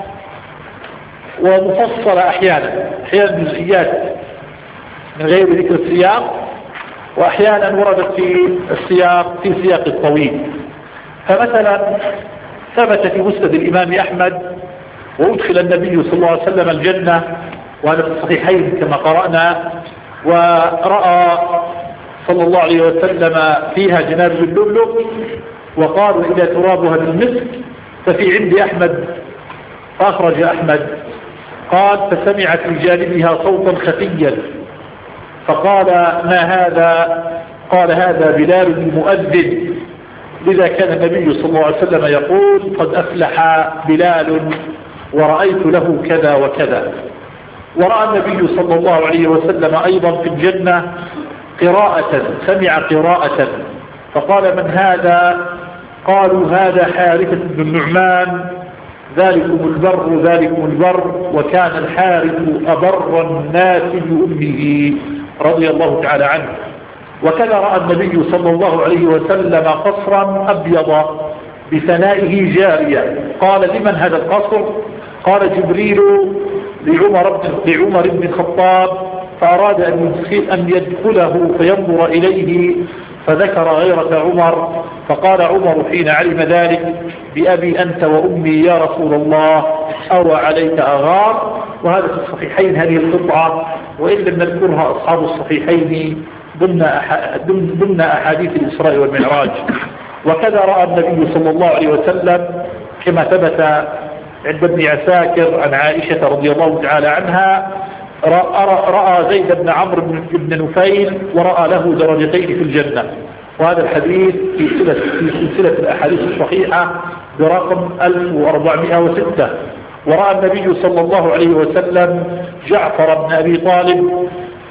ومفصلة أحيانا، أحيانا جزئيات من غير ذكر السياق، وأحيانا وردت في السياق في سياق الطويل. فمثلا ثبت في مسند الإمام أحمد: وأدخل النبي صلى الله عليه وسلم الجنة، وهذا في الصحيحين كما قرأنا، ورأى صلى الله عليه وسلم فيها جناب اللؤلؤ، وقالوا إذا ترابها بالمسك، ففي عند أحمد فأخرج أحمد قال: فسمعت في جانبها صوتا خفيا فقال: ما هذا؟ قال: هذا بلال المؤذن. لذا كان النبي صلى الله عليه وسلم يقول: قد أفلح بلال ورأيت له كذا وكذا. ورأى النبي صلى الله عليه وسلم أيضا في الجنة قراءة، سمع قراءة فقال: من هذا؟ قالوا: هذا حارثة بن النعمان، ذلكم البر ذلكم البر، وكان الحارث أبر الناس بأمه رضي الله تعالى عنه. وكذا رأى النبي صلى الله عليه وسلم قصرا أبيض بثنائه جارية. قال: لمن هذا القصر؟ قال: جبريل لعمر بن, لعمر بن الخطاب، فأراد أن, يدخل أن يدخله فينظر إليه، فذكر غيرة عمر، فقال عمر حين علم ذلك: بأبي أنت وأمي يا رسول الله، أو عليك أغار. وهذا في الصحيحين هذه القطعة، وإن لم نذكرها أصحاب الصحيحين ضمن ضمن أحاديث الإسراء والمعراج. وكذا رأى النبي صلى الله عليه وسلم كما ثبت عند ابن عساكر عن عائشة رضي الله تعالى عنها: رأى زيد بن عمرو بن نفيل ورأى له درجتين في الجنة. وهذا الحديث في سلسلة, في سلسلة الأحاديث الصحيحة برقم ألف وأربعمائة وستة. ورأى النبي صلى الله عليه وسلم جعفر بن أبي طالب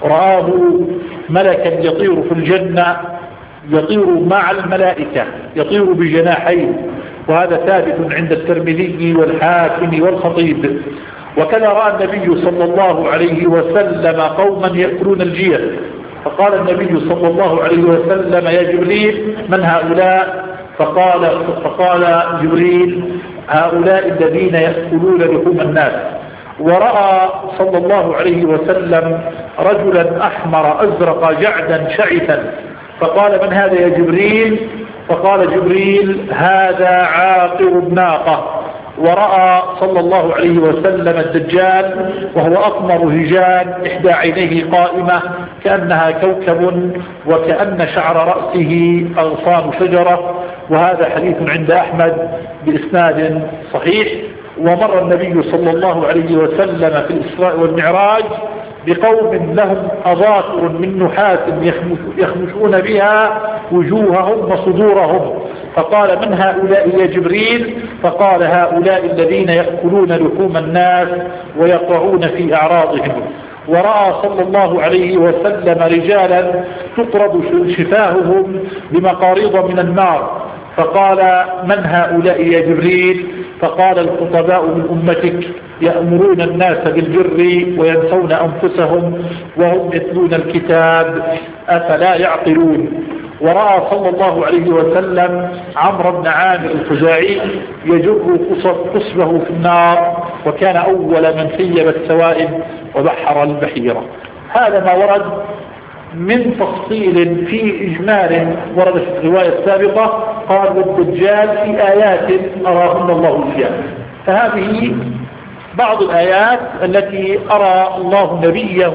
رآه ملكا يطير في الجنة، يطير مع الملائكة، يطير بجناحين، وهذا ثابت عند الترمذي والحاكم والخطيب. وكان رأى النبي صلى الله عليه وسلم قوما يأكلون الجيف، فقال النبي صلى الله عليه وسلم يا جبريل من هؤلاء؟ فقال, فقال جبريل هؤلاء الذين يأكلون لحوم الناس. ورأى صلى الله عليه وسلم رجلا أحمر أزرق جعدا شعثا، فقال من هذا يا جبريل؟ فقال جبريل هذا عاقر الناقة. ورأى صلى الله عليه وسلم الدجال وهو أقمر هجان، إحدى عينيه قائمة كأنها كوكب، وكأن شعر رأسه أغصان شجرة. وهذا حديث عند أحمد بإسناد صحيح. ومر النبي صلى الله عليه وسلم في الإسراء والمعراج بقوم لهم أظافر من نحاس يخمشون بها وجوههم وصدورهم، فقال من هؤلاء يا جبريل؟ فقال هؤلاء الذين يأكلون لحوم الناس ويقعون في أعراضهم. ورأى صلى الله عليه وسلم رجالا تقرض شفاههم بمقاريض من النار، فقال من هؤلاء يا جبريل؟ فقال الخطباء من أمتك يأمرون الناس بالبر وينسون أنفسهم وهم يتلون الكتاب أفلا يعقلون. ورأى صلى الله عليه وسلم عمرو بن عامر الخزاعي يجر قصبه في النار، وكان أول من سيب السوائب وبحر البحيرة. هذا ما ورد من تفصيل في إجمال ورد في الرواية السابقة. قال والدجال في آيات أراهن الله إياه. فهذه بعض الآيات التي أرى الله نبيه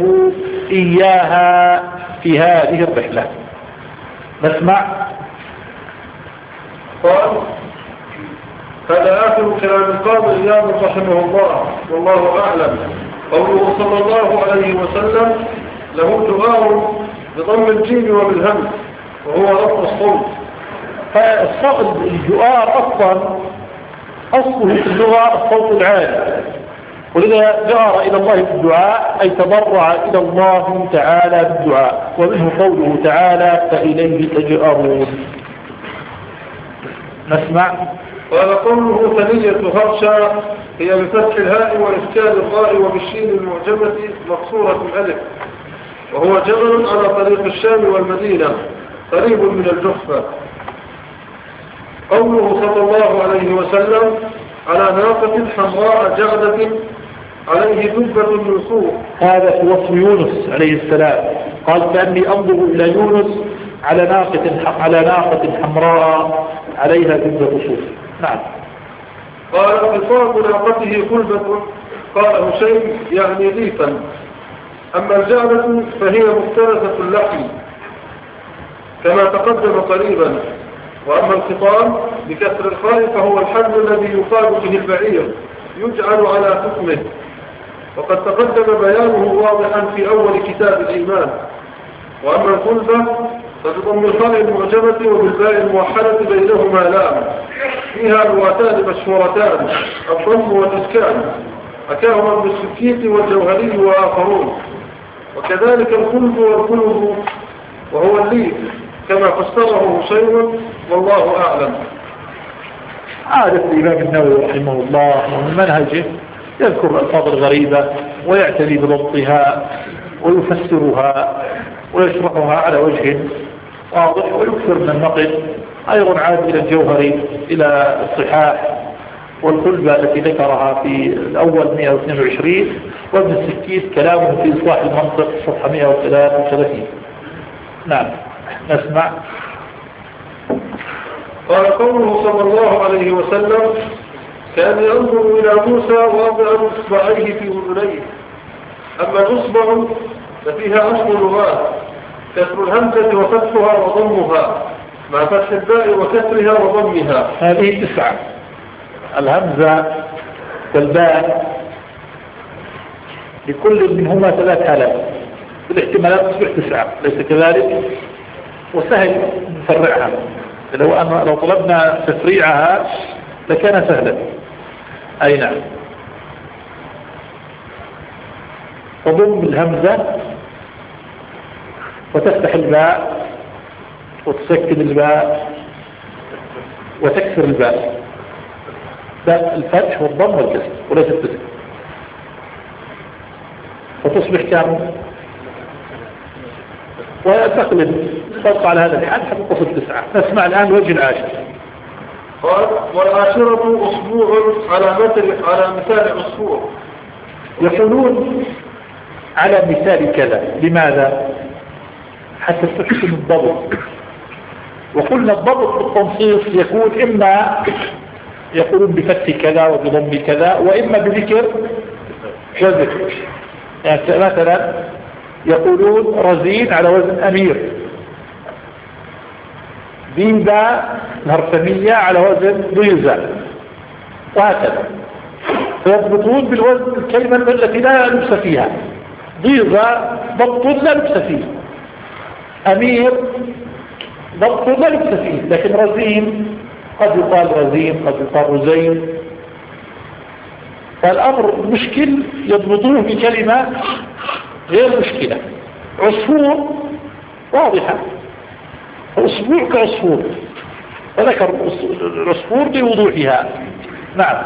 إياها في هذه الرحلة. نسمع. قال هذا آخر كلام القاضي إياد رحمه الله والله أعلم. قوله صلى الله عليه وسلم له دعاء بضم الجيم وبالهمز وهو رفع الصوت. فالصوت الجؤار أصلا أصله في اللغة الصوت العالي، ولذا جار إلى الله بالدعاء أي تضرع إلى الله تعالى بالدعاء، ومنه قوله تعالى فإليه تجأرون. نسمع. قال قوله ثنية هرشا هي بفتح الهاء وإسكان الراء وبالشين المعجمة مقصورة الألف، وهو جبل على طريق الشام والمدينة قريب من الجحفة. قوله صلى الله عليه وسلم على ناقة حمراء جعدة عليه دبة من صور. هذا في وصف يونس عليه السلام، قال كأني أنظر إلى يونس على ناقة على ناقة حمراء عليها دبة صور. نعم. قال خطاب ناقته قلبة، قال هشيم يعني ليفا. أما الجعدة فهي مفترسة اللحم كما تقدم قريبا. وأما الخطام بكسر الخاء فهو الحبل الذي يقاد به البعير يجعل على حكمه، وقد تقدم بيانه واضحا في أول كتاب الإيمان. وأما القلبة فبضم الخاء المعجمة وبالباء الموحدة بينهما لام، فيها لغتان مشهورتان الضم والإسكان، حكاهما ابن السكيت والجوهري وآخرون. وكذلك القلب والقلب وهو الليل كما فسره هشيم والله أعلم. عادة الإمام النووي رحمه الله ومن منهجه يذكر الألفاظ الغريبة ويعتني بضبطها ويفسرها ويشرحها على وجه واضح، ويكثر من النقل. أيضا عاد إلى الجوهري إلى الصحاح والقلبة التي ذكرها في الأول مئة واثنين وعشرين، وابن السكيت كلامه في إصلاح المنطق صفحة مئة وثلاثة وثلاثين. نعم. نسمع. قال قوله صلى الله عليه وسلم كان ينظر إلى موسى واضعا إصبعيه في أذنيه. أما الإصبع ففيها عشر لغات، كسر الهمزة وفتحها وضمها مع فتح الباء وكسرها وضمها. هذه تسعة، الهمزة والباء لكل منهما ثلاث حالات، بالاحتمالات تصبح تسعة، ليس كذلك؟ وسهل نفرعها، لو أن لو طلبنا تفريعها لكان سهلا. أي نعم. تضم الهمزة وتفتح الباء وتسكن الباء وتكسر الباء، باء الفتح والضم والكسر وليس التسكين، وتصبح كامل. وتقلب تبقى على هذا الحال حتى تصل تسعة. نسمع الآن الوجه العاشر. قال والعاشرة أسبوع على مثل على مثال أسبوع. يقولون على مثال كذا، لماذا؟ حتى تحسن الضبط. وقلنا الضبط بالتنصيص يكون إما يقولون بفتح كذا وبضم كذا، وإما بذكر وذكر. يعني مثلا يقولون رزين على وزن أمير، ديبا الهرسمية على وزن ضيزة، وهكذا. فيضبطون بالوزن الكلمة التي لا لبس فيها. ضيزة ضبط لا لبس فيه، أمير ضبط لا لبس فيه، لكن رزين قد يقال رزين قد يقال رزين. فالأمر مشكل يضبطوه بكلمة غير مشكلة. عصفور واضحة، أسبوع كعصفور، وذكر العصفور بوضوحها. نعم.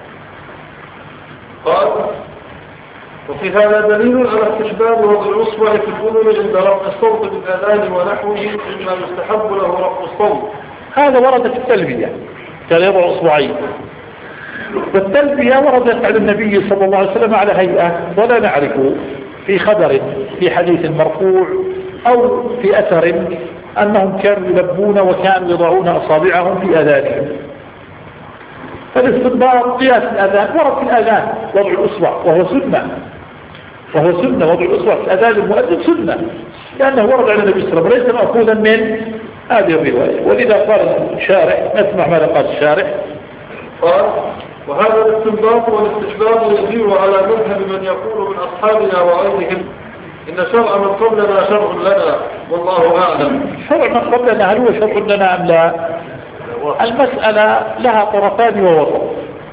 قال وفي هذا دليل على استحباب وضع الأصبع في الأذن عند رفع الصوت بالأذان ونحوه مما يستحب له رفع الصوت. هذا ورد في التلبية كان يضع أصبعين، والتلبية وردت على النبي صلى الله عليه وسلم على هيئة، ولا نعرف في خبر في حديث مرفوع أو في أثر أنهم كانوا يلبون وكانوا يضعون أصابعهم في أذانهم. فالاستنباط قياس الأذان ورد في الأذان وضع الأصبع، وهو سنة وهو سنة وضع الأصبع في أذان المؤذن سنة، لأنه ورد على النبي صلى الله عليه وسلم، ليس مأخوذا من هذه الرواية. ولذا قال الشارح، نسمع ماذا قال الشارح. قال وهذا الاستنباط والاستحباب يدير على مذهب من يقول من أصحابنا وغيرهم إن شرع من قبلنا شرع لنا والله أعلم. شرع من قبلنا هل هو شرع لنا أم لا؟ المسألة لها طرفان ووسط،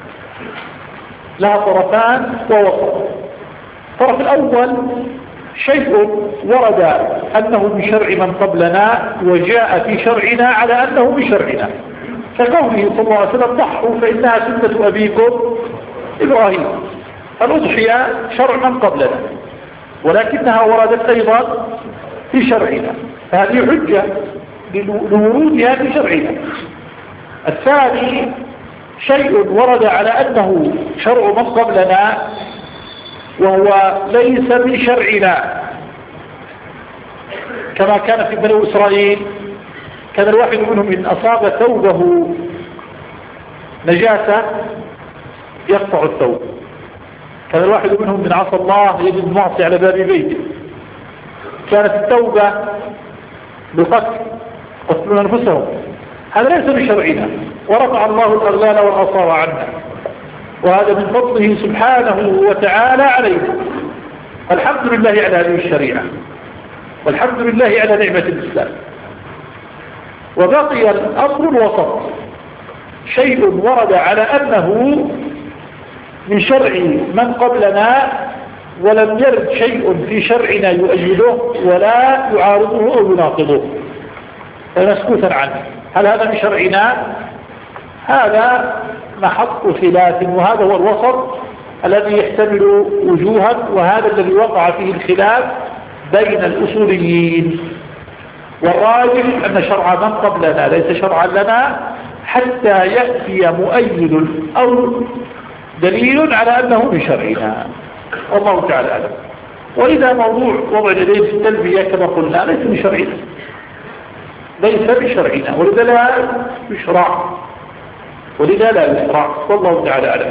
لها طرفان ووسط. الطرف الأول شيء ورد أنه بشرع من قبلنا وجاء في شرعنا على أنه بشرعنا، كقوله صلى الله عليه وسلم ضحوا فإنها سنة أبيكم إبراهيم. الأضحية شرع من قبلنا ولكنها وردت أيضا في شرعنا، فهذه حجة لورودها في شرعنا. الثاني شيء ورد على أنه شرع من قبلنا وهو ليس من شرعنا، كما كان في بني إسرائيل. كان الواحد منهم إن أصاب ثوبه نجاسة يقطع الثوب. كان الواحد منهم من عصى الله يجد معصي على باب بيته. كانت التوبة بقتل قتلون أنفسهم، هذا ليس بشرعنا، ورفع الله الأغلال والعصار عنا، وهذا من فضله سبحانه وتعالى علينا. الحمد لله على هذه الشريعة، والحمد لله على نعمة الإسلام. وبقي الأمر الوسط، شيء ورد على أنه من شرع من قبلنا ولم يرد شيء في شرعنا يؤيده ولا يعارضه أو يناقضه، فمسكوتا عنه. هل هذا من شرعنا؟ هذا محط خلاف، وهذا هو الوسط الذي يحتمل وجوها، وهذا الذي وقع فيه الخلاف بين الأصوليين. والراجح أن شرع من قبلنا ليس شرعا لنا حتى يأتي مؤيد أو دليل على أنه من شرعنا، والله تعالى أعلم. وإذا موضوع وضع اليدين في التلبية كما قلنا ليس من شرعنا، ليس بشرعنا، ولذا لا يشرع، ولذا لا يشرع، والله تعالى أعلم.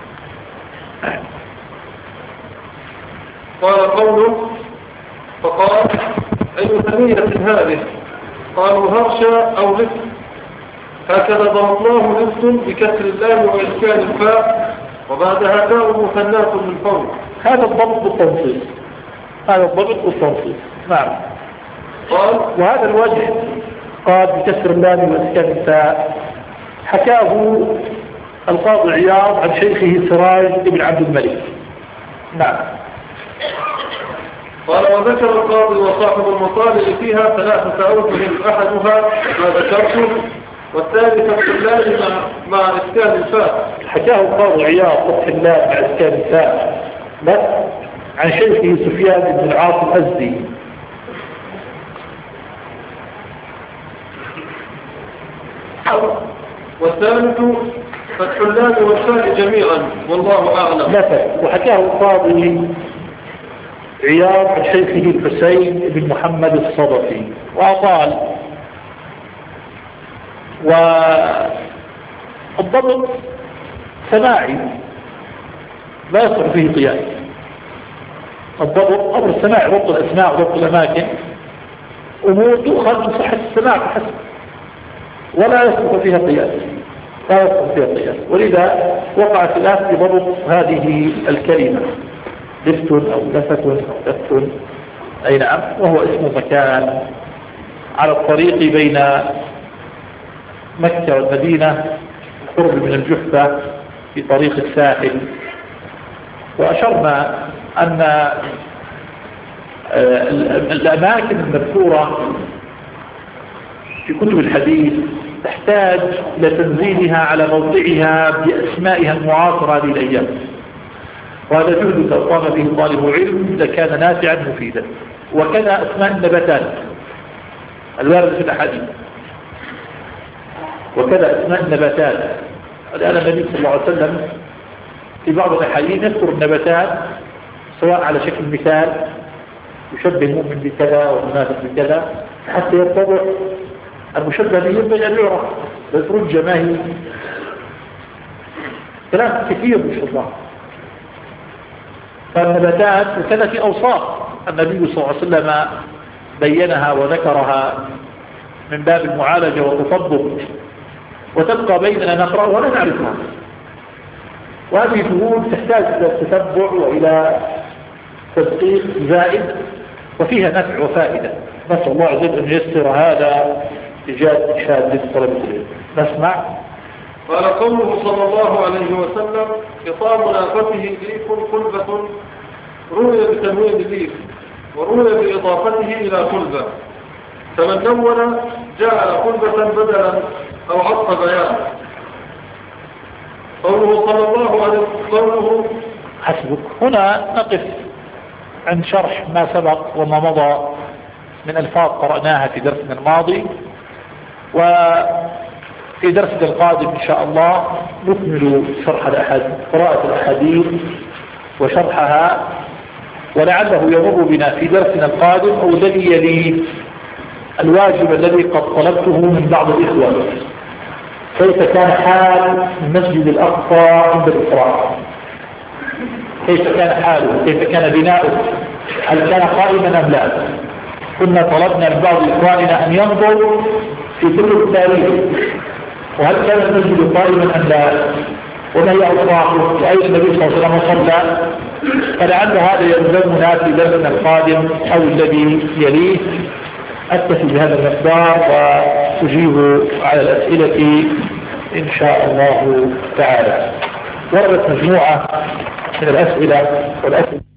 قال قوله فقال أي ثنية هذه؟ قالوا هرشا أو لفت، هكذا ضمناه لفت بكسر الله وإسكان الفاء وبعدها تاء مثنات من فوق. هذا الضبط بالتنصيص، هذا الضبط بالتنصيص. نعم. قال وهذا الوجه قال بكسر الله وإسكان الفاء حكاه القاضي عياض عن شيخه سراج بن عبد الملك. نعم. قال وذكر القاضي وصاحب المطالع فيها ثلاثة أوجه أحدها ما ذكرته والثالث الحلال مع, مع إسكان الفاء. حكاه القاضي عياض فتح الله مع إسكان الفاء بس عن شيخه سفيان بن العاص الأزدي. والثالث فتح اللام والفاء جميعا والله أعلم. مثل وحكاه القاضي عياض عن شيخه الحسين بن محمد الصدفي وقال والضبط سماعي لا يصح فيه قياس. الضبط أمر السماعي ضبط الأسماء وضبط الأماكن أمور تؤخذ من صحة السماع فحسب ولا يصح فيها قياس لا يصح فيها قياس. ولذا وقع خلاف في ضبط هذه الكلمة لفت أو لفت أو لفت أي نعم وهو اسم مكان على الطريق بين مكة والمدينة قرب من الجحفة في طريق الساحل. وأشرنا أن الأماكن المذكورة في كتب الحديث تحتاج إلى تنزيلها على موضعها بأسمائها المعاصرة هذه الأيام، وهذا جهد لو قام به طالب علم لكان نافعا مفيدا. وكذا أسماء النباتات الواردة في الأحاديث، وكذا أسماء النباتات. الآن النبي صلى الله عليه وسلم في بعض الأحاديث يذكر النباتات سواء على شكل مثال يشبه المؤمن بكذا والمنافق بكذا حتى يتضح المشبه به ينبغي أن يعرف ويترجى ما هي. كلام كثير إن شاء الله. فالنباتات وكذا في أوصاف النبي صلى الله عليه وسلم بينها وذكرها من باب المعالجة والتطبق، وتبقى بيننا نقرأ ولا نعرفها. وهذه الجهود تحتاج إلى التتبع وإلى تدقيق زائد وفيها نفع وفائدة. نسأل الله عز وجل أن ييسر هذا إيجاد شهادة طلبة العلم. نسمع. قال قوله صلى الله عليه وسلم خطاب ناقته ليف قلبة روي بتنوين الليف وروي بإضافته إلى قلبة، فمن نون جعل قلبة بدلا أو عطف بيان. قوله صلى الله عليه وسلم حسبك. هنا نقف عند شرح ما سبق وما مضى من ألفاظ قرأناها في درسنا الماضي، وفي درسنا القادم إن شاء الله نكمل شرح الأحاديث قراءة الأحاديث وشرحها، ولعله يمر بنا في درسنا القادم أو الذي يلي الواجب الذي قد طلبته من بعض الإخوة، كيف كان حال المسجد الأقصى عند الإسراء، كيف كان حاله، كيف كان بناؤه، هل كان قائما أم لا. كنا طلبنا من بعض إخواننا أن ينظر في كل التاريخ وهل كان المسجد قائما أم لا، وما هي أوصافه، وأين النبي صلى الله عليه وسلم صلى. فلعل هذا يلزمنا في درسنا القادم أو الذي يليه. أكتفي بهذا المقدار وأجيب على الأسئلة إن شاء الله تعالى. وردت مجموعة من الأسئلة والأسئلة